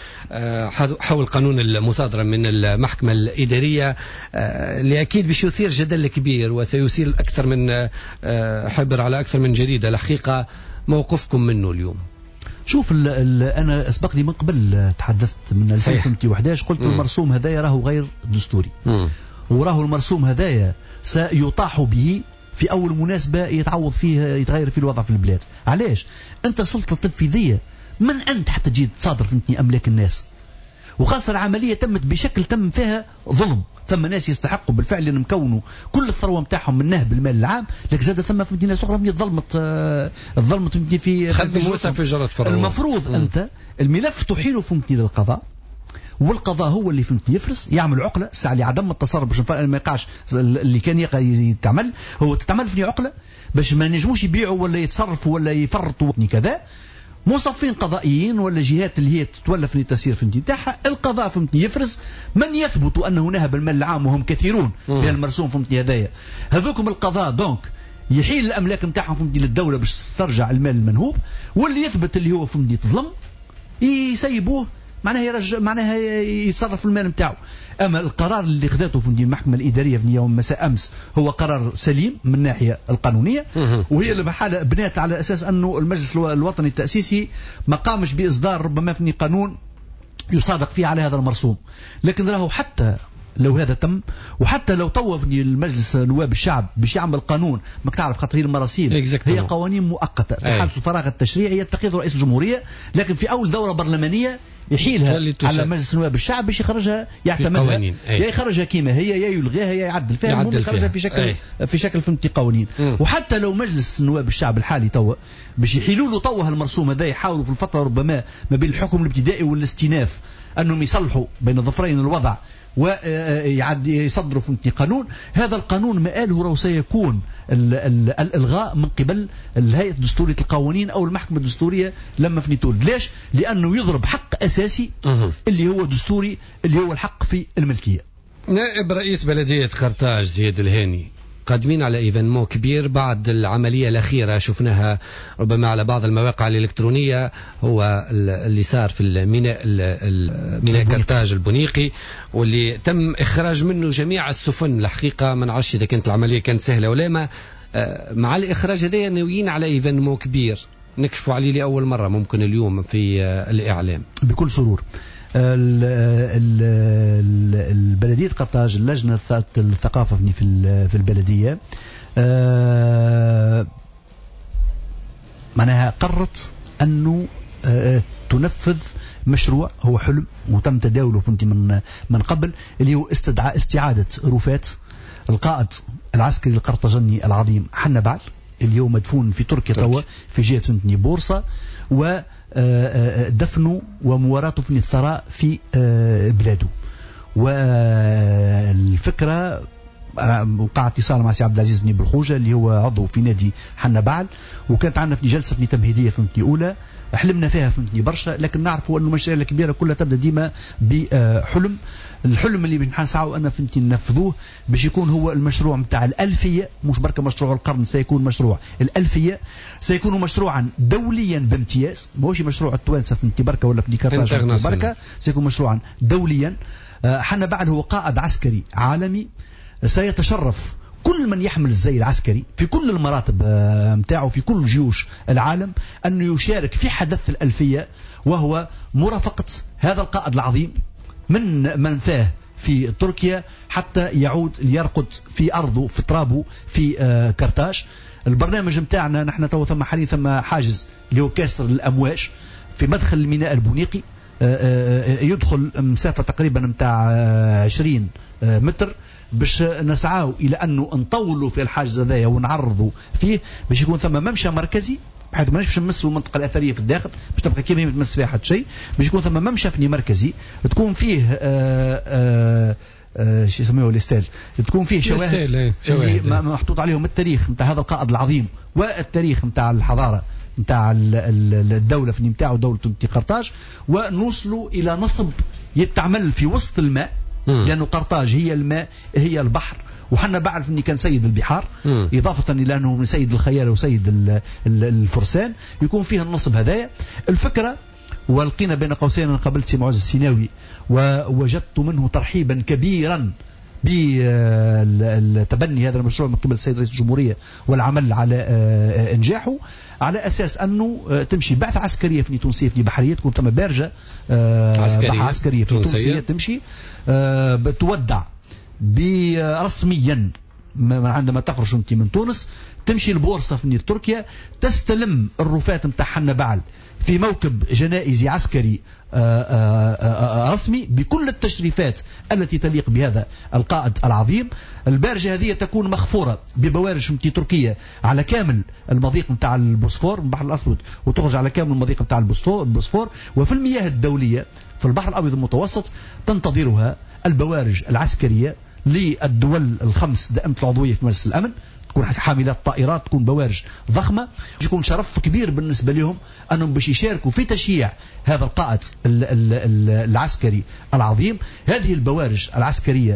حول قانون المصادرة من المحكمة الإدارية، اللي أكيد باش يثير جدل كبير وسيثير أكثر من حبر على أكثر من جريدة. الحقيقة موقفكم منه اليوم؟ شوف ال ال أنا أسبق لي من قبل تحدثت من ألفين وإحدى عشر قلت مم. المرسوم هذايا راهو غير دستوري، مم. وراهو المرسوم هذايا سيطاح به في أول مناسبة يتعوض فيه يتغير فيه الوضع في البلاد. علاش؟ أنت سلطة تنفيذية، من أنت حتى تجي تصادر فهمتني أملاك الناس؟ وخاصة العملية تمت بشكل تم فيها ظلم، ثم ناس يستحقوا بالفعل أن مكونوا كل الثروة متاعهم من نهب المال العام، لكن زاد ثم فهمتني ناس أخرى ظلمت ظلمت فهمتني في خدم وسع في جرة فرعون. المفروض م. أنت الملف تحيله فهمتني للقضاء، والقضاء هو اللي فهمت يفرس يعمل عقله الساعه اللي عدم التصرف باش ما يقعش اللي كان يتعمل، هو تتعمل في عقله باش ما نجموش يبيعوا ولا يتصرفوا ولا يفرطوا كذا. مصفين قضائيين ولا جهات اللي هي تتولى في التسيير في نتاعها، القضاء فهمت يفرس من يثبت انه نهب المال العام، وهم كثيرون في المرسوم فهمت هذايا. هذوكم القضاء دونك يحيل الاملاك نتاعهم فهمت للدوله باش تسترجع المال المنهوب، واللي يثبت اللي هو فهمت يتظلم يسيبوه معناها يرجع معناها يتصرف في المال نتاعو. اما القرار اللي خذته في المحكمه الاداريه في يوم مساء امس هو قرار سليم من الناحيه القانونيه، وهي اللي بحاله بنات على اساس انه المجلس الوطني التاسيسي ما قامش باصدار ربما في قانون يصادق فيه على هذا المرسوم. لكن راهو حتى لو هذا تم، وحتى لو طوف المجلس نواب الشعب باش يعمل قانون، ما تعرف خاطر هي المراسيل هي قوانين مؤقته في حاله الفراغ التشريعي يتخذ رئيس الجمهوريه، لكن في اول دوره برلمانيه يحيلها على مجلس نواب الشعب باش يخرجها يعتمدها، يا يخرجها كيما هي يا يلغيها يا يعدل فيها، المهم يخرجها في شكل أي. في شكل فهمتي قوانين. م. وحتى لو مجلس نواب الشعب الحالي توا باش يحيلوا له توا المرسوم هذا، يحاولوا في الفتره ربما ما بين الحكم الابتدائي والاستئناف انهم يصلحوا بين ظفرين الوضع ويصدروا فهمتني قانون. هذا القانون مآله راهو سيكون الإلغاء من قبل الهيئة الدستورية القوانين أو المحكمة الدستورية لما فني تولد. ليش؟ لأنه يضرب حق أساسي اللي هو دستوري، اللي هو الحق في الملكية. نائب رئيس بلدية قرطاج زياد الهاني، قادمين على ايفينمون كبير بعد العمليه الاخيره شفناها ربما على بعض المواقع الالكترونيه، هو اللي صار في الميناء ميناء قرطاج البنيقي، واللي تم اخراج منه جميع السفن. الحقيقه ما نعرفش اذا كانت العمليه كانت سهله ولا ما. مع الاخراج هذا ناويين على ايفينمون كبير، نكشفوا عليه لأول مرة ممكن اليوم في الإعلام؟ بكل سرور. البلدية قرطاج، اللجنة الثقافة في في البلدية معناها قررت أنه تنفذ مشروع هو حلم وتم تداوله فهمتي من من قبل، اللي هو استدعاء استعادة رفات القائد العسكري القرطاجني العظيم حنا بعل، اللي هو مدفون في تركيا توا في جهة فهمتني بورصة، ودفنه ومواراته في الثراء في بلاده. والفكرة وقع اتصال مع سي عبد العزيز بن بالخوجة اللي هو عضو في نادي حنا بعل، وكانت عندنا في جلسة في تمهيدية فهمتني أولى حلمنا فيها فهمتني برشا، لكن نعرفوا أنه المشاريع الكبيرة كلها تبدأ ديما بحلم. الحلم اللي بنحاول أنا فهمتني ننفذوه باش يكون هو المشروع متاع الألفية، مش بركة مشروع القرن، سيكون مشروع الألفية، سيكون مشروعا دوليا بامتياز، ماهوش مشروع التوانسة فهمتني بركة ولا في كارتاج بركة، سيكون مشروعا دوليا. حنا بعل هو قائد عسكري عالمي سيتشرف كل من يحمل الزي العسكري في كل المراتب متاعه في كل جيوش العالم أنه يشارك في حدث الألفية، وهو مرافقة هذا القائد العظيم من منفاه في تركيا حتى يعود ليرقد في أرضه في ترابه في كرتاج. البرنامج متاعنا نحن تو ثم حاليا ثم حاجز اللي هو كاسر الأمواج في مدخل الميناء البونيقي، يدخل مسافة تقريبا متاع عشرين متر، باش نسعاو الى انه نطولوا في الحاجز هذايا ونعرضوا فيه باش يكون ثم ممشى مركزي، بحيث ما نمشي نمسوا المنطقه الاثريه في الداخل باش تبقى كيما ما تمس فيها حتى شيء، باش يكون ثم ممشى فني مركزي تكون فيه آآ آآ آآ شو يسموه الاستاذ، تكون فيه شواهد محطوط عليهم التاريخ نتاع هذا القائد العظيم والتاريخ نتاع الحضاره نتاع الدوله فني نتاعو دوله قرطاج، ونوصلوا الى نصب يتعمل في وسط الماء، لأنه قرطاج هي الماء هي البحر، وحنا بعرف أني كان سيد البحار مم. إضافة إلى أنه من سيد الخيال وسيد الفرسان، يكون فيها النصب هدايا الفكرة. والقينا بين قوسين أنا قابلت سي معز السيناوي ووجدت منه ترحيبا كبيرا بتبني هذا المشروع من قبل السيد رئيس الجمهورية والعمل على إنجاحه، على أساس أنه تمشي بعثة عسكرية في تونسية في بحرية، تكون ثم بارجة عسكرية, عسكرية في تونسية تمشي بتودع برسميا عندما تخرج انت من تونس، تمشي البورصة في تركيا، تستلم الرفات متاع حنا بعل في موكب جنائزي عسكري رسمي بكل التشريفات التي تليق بهذا القائد العظيم. البارجة هذه تكون مخفورة ببوارج تركية على كامل المضيق متاع البوسفور من البحر الأسود، وتخرج على كامل المضيق متاع البوسفور، وفي المياه الدولية في البحر الأبيض المتوسط تنتظرها البوارج العسكرية للدول الخمس دائمة العضوية في مجلس الأمن، تكون حاملات طائرات، تكون بوارج ضخمة، يكون شرف كبير بالنسبة لهم أنهم باش يشاركوا في تشييع هذا القائد العسكري العظيم. هذه البوارج العسكرية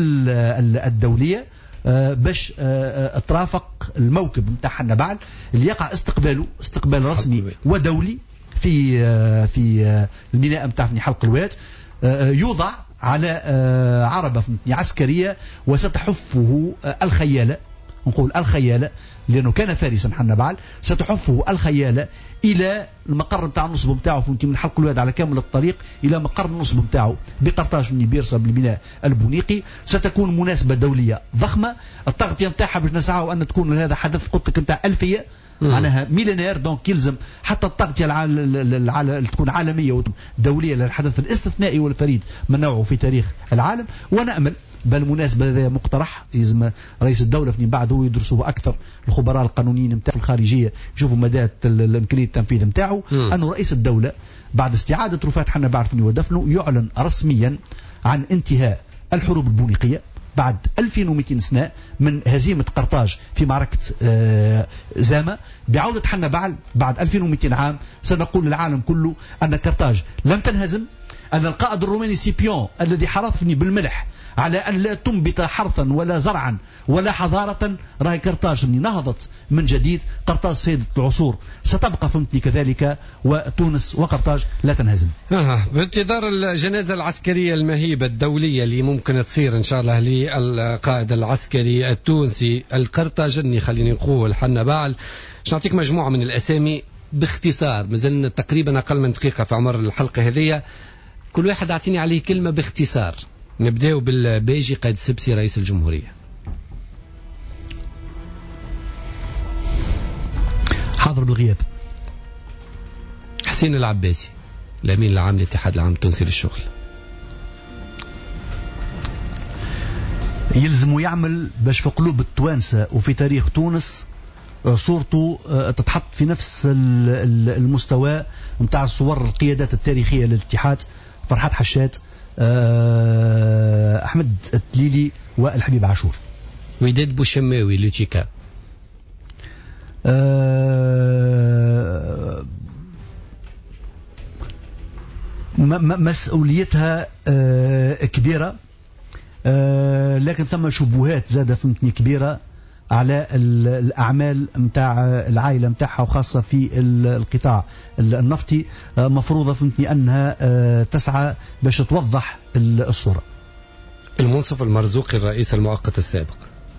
الدولية باش ترافق الموكب متاع حنا بعل اللي يقع استقباله استقبال رسمي ودولي في في الميناء متاع حلق الواد، يوضع على عربة عسكرية وستحفه الخيالة، نقول الخيالة لأنه كان فارسا حنا بعل، ستحفه الخيالة إلى المقر بتاع النصب بتاعه من حلق الواد على كامل الطريق إلى مقر النصب بتاعه بقرطاج من بيرسا بالبناء البونيقي. ستكون مناسبة دولية ضخمة، التغطية نتاعها باش نسعوا أن تكون هذا حدث قلت لك نتاع ألفية معناها ميلينير، دونك يلزم حتى التغطية العال... تكون عالمية ودولية للحدث الاستثنائي والفريد من نوعه في تاريخ العالم. ونأمل بالمناسبة هذا مقترح يلزم رئيس الدولة في بعد هو يدرسوه أكثر الخبراء القانونيين نتاع الخارجية يشوفوا مدى الإمكانية التنفيذ نتاعه، أنه رئيس الدولة بعد استعادة رفات حنا بعرفني ودفنه يعلن رسميا عن انتهاء الحروب البونيقية بعد ألفين ومئتين سنة من هزيمة قرطاج في معركة زامة، بعودة حنا بعل بعد ألفين ومئتين عام سنقول للعالم كله أن قرطاج لم تنهزم، أن القائد الروماني سيبيون الذي حرثني بالملح على أن لا تنبت حرثا ولا زرعا ولا حضارة، راهي قرطاج نهضت من جديد، قرطاج سيدة العصور ستبقى فهمتني كذلك، وتونس وقرطاج لا تنهزم. آه بانتظار الجنازة العسكرية المهيبة الدولية اللي ممكن تصير إن شاء الله للقائد العسكري التونسي القرطاجني خليني نقول حنا بعل. نعطيك مجموعة من الأسامي باختصار، مازلنا تقريبا أقل من دقيقة في عمر الحلقة هذه، كل واحد أعطيني عليه كلمة باختصار. نبدأ بالباجي قائد السبسي رئيس الجمهورية. حاضر بالغياب. حسين العباسي الأمين العام للاتحاد العام التونسي للشغل. يلزم يعمل باش في قلوب التوانسة وفي تاريخ تونس صورته تتحط في نفس المستوى متاع صور القيادات التاريخية للاتحاد، فرحات حشاد، أحمد التليلي والحبيب عاشور. وداد بوشماوي لوتشيكا. أه مسؤوليتها أه كبيرة، أه لكن ثم شبهات زادة فهمتني كبيرة على الأعمال متاع العائلة متاعها، وخاصة في القطاع النفطي. أه مفروضة فهمتني أنها أه تسعى باش توضح الصورة. المنصف المرزوقي الرئيس المؤقت السابق.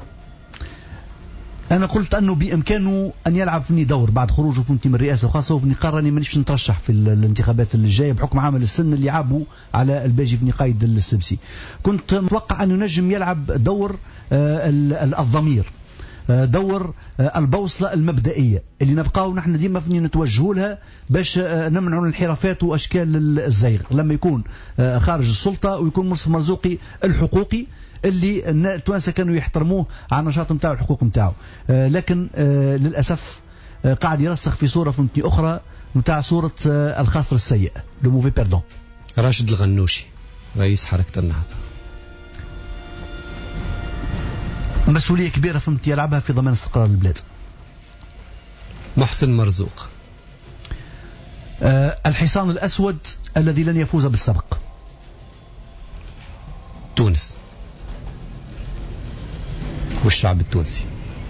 أنا قلت أنه بإمكانه أن يلعب فيني دور بعد خروجه فهمتني من الرئاسة، وخاصة وفيني قرر أني مانيش نترشح في الانتخابات اللي جاية بحكم عامل السن اللي عابوا على الباجي فيني قايد السبسي. كنت متوقع أنه نجم يلعب دور الضمير، دور البوصلة المبدئية اللي نبقاو نحن ديما فيني نتوجهوا لها باش نمنعوا الانحرافات وأشكال الزيغ لما يكون خارج السلطة، ويكون منصف مرزوقي الحقوقي اللي التوانسة كانوا يحترموه على النشاط متاعه الحقوق متاعه. آه لكن آه للأسف آه قاعد يرسخ في صورة فهمتني أخرى متاع صورة آه الخاسر السيء، لو موفي بيردون. راشد الغنوشي رئيس حركة النهضة. مسؤولية كبيرة فهمتني يلعبها في ضمان استقرار البلاد. محسن مرزوق. آه الحصان الأسود الذي لن يفوز بالسبق. تونس والشعب التونسي.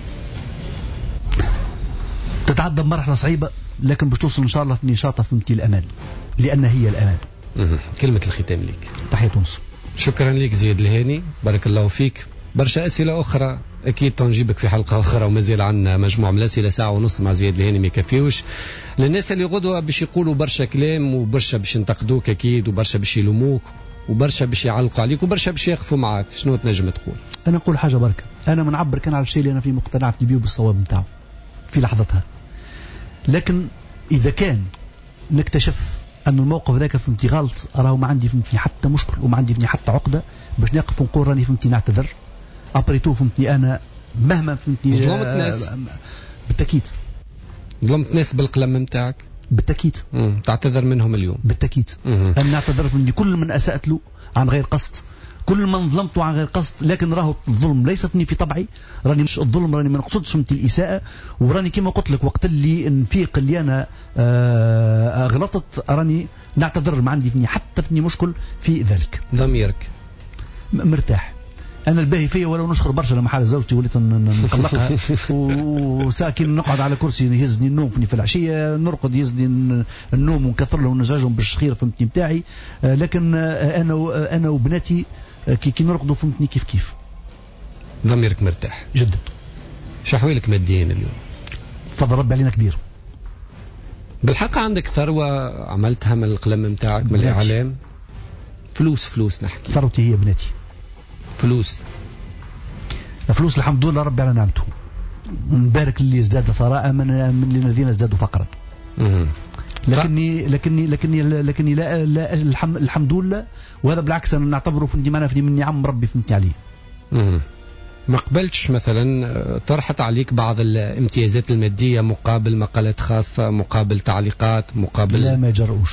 تتعدى بمرحلة صعيبة لكن باش توصل إن شاء الله في نشاطها فهمتي الأمان، لأن هي الأمان. كلمة الختام ليك. تحية تونس. شكرا لك زياد الهاني، بارك الله فيك. برشا أسئلة أخرى أكيد تنجيبك في حلقة أخرى، ومازال عندنا مجموعة من الأسئلة ساعة ونص مع زياد الهاني ما يكفيوش. للناس اللي غدوة باش يقولوا برشا كلام، وبرشا باش ينتقدوك أكيد، وبرشا باش يلوموك، وبرشا باش يعلقوا عليك، وبرشا باش يقفوا معاك، شنو تنجم تقول؟ أنا أقول حاجة بركة، أنا منعبر كان على الشيء اللي أنا فيه مقتنع فيه بالصواب نتاعو في لحظتها، لكن إذا كان نكتشف أن الموقف ذاك فهمتي غلط، راهو ما عندي فهمتني حتى مشكل وما عندي فهمتني حتى عقدة باش نقف ونقول راني فهمتني نعتذر. أبريتو فهمتني أنا مهما فهمتني ظلمت ناس، بالتأكيد ظلمت ناس بالقلم نتاعك، بالتأكيد تعتذر منهم اليوم، بالتأكيد. أنا نعتذر فهمتني كل من أسأت له عن غير قصد، كل من ظلمته عن غير قصد، لكن راهو الظلم ليس فيني في طبعي، راني مش الظلم، راني ما نقصدش فهمتي الإساءة، وراني كما قلت لك وقت اللي نفيق اللي أنا آه غلطت راني نعتذر، ما عندي فيني حتى فيني مشكل في ذلك. ضميرك مرتاح. أنا الباهي فيا ولو نشخر برشا لما حال زوجتي وليت نطلقها وساكن نقعد على كرسي يهزني النوم فيني في العشية، نرقد يهزني النوم ونكثر له ونزعجهم بالشخير فهمتني بتاعي، لكن أنا أنا وبناتي كي كي نرقدوا فهمتني كيف كيف. ضميرك مرتاح جدا. شحوالك ماديا اليوم؟ فضل ربي علينا كبير. بالحق عندك ثروة عملتها من القلم نتاعك من الإعلام؟ فلوس فلوس نحكي. ثروتي هي بناتي. فلوس فلوس الحمد لله ربي على نعمته، نبارك اللي ازداد ثراء من من الذين ازدادوا فقرا. لكني لكني لكني لكني لا, لا الحمد, الحمد لله، وهذا بالعكس انا نعتبره في معنا في من نعم ربي فهمتني عليه. امم ما قبلتش مثلا طرحت عليك بعض الامتيازات الماديه مقابل مقالات خاصه، مقابل تعليقات، مقابل؟ لا ما يجرؤوش.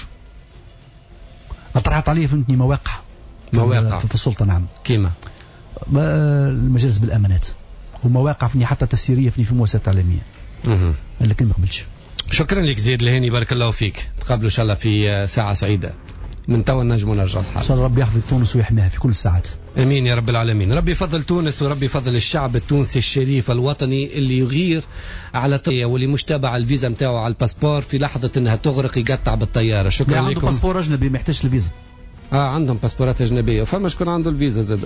طرحت علي فهمتني مواقع مواقع في السلطه. نعم. كيما المجالس بالامانات ومواقع فيني حتى تسييريه فيني في مؤسسات اعلاميه. اها لكن ما قبلتش. شكرا لك زياد الهاني، بارك الله فيك. تقابلوا ان شاء الله في ساعه سعيده من توا نجموا نرجع اصحاب. ان شاء الله ربي يحفظ تونس ويحميها في كل الساعات. امين يا رب العالمين. ربي يفضل تونس وربي يفضل الشعب التونسي الشريف الوطني اللي يغير على طياره واللي مش تابع الفيزا نتاعو على الباسبور في لحظه انها تغرق يقطع بالطياره. شكرا لكم. عنده باسبور اجنبي ما يحتاجش الفيزا. اه عندهم باسبورات اجنبيه وفما شكون عنده الفيزا زاد.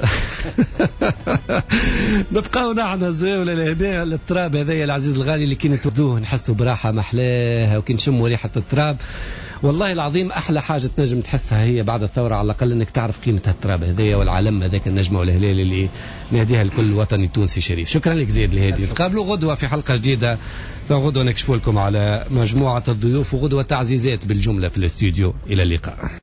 نبقاو نحن زاوله لهنا التراب هذايا العزيز الغالي اللي كي نتوزوه نحسوا براحه محلاها وكي نشموا ريحه التراب. والله العظيم احلى حاجه تنجم تحسها هي بعد الثوره على الاقل انك تعرف قيمه التراب هذايا والعلم هذاك النجمه والهلال اللي نهديها لكل وطني تونسي شريف. شكرا لك زيد الهادي. نتقابلوا غدوه في حلقه جديده. غدوه نكشف لكم على مجموعه الضيوف وغدوه تعزيزات بالجمله في الاستوديو. الى اللقاء.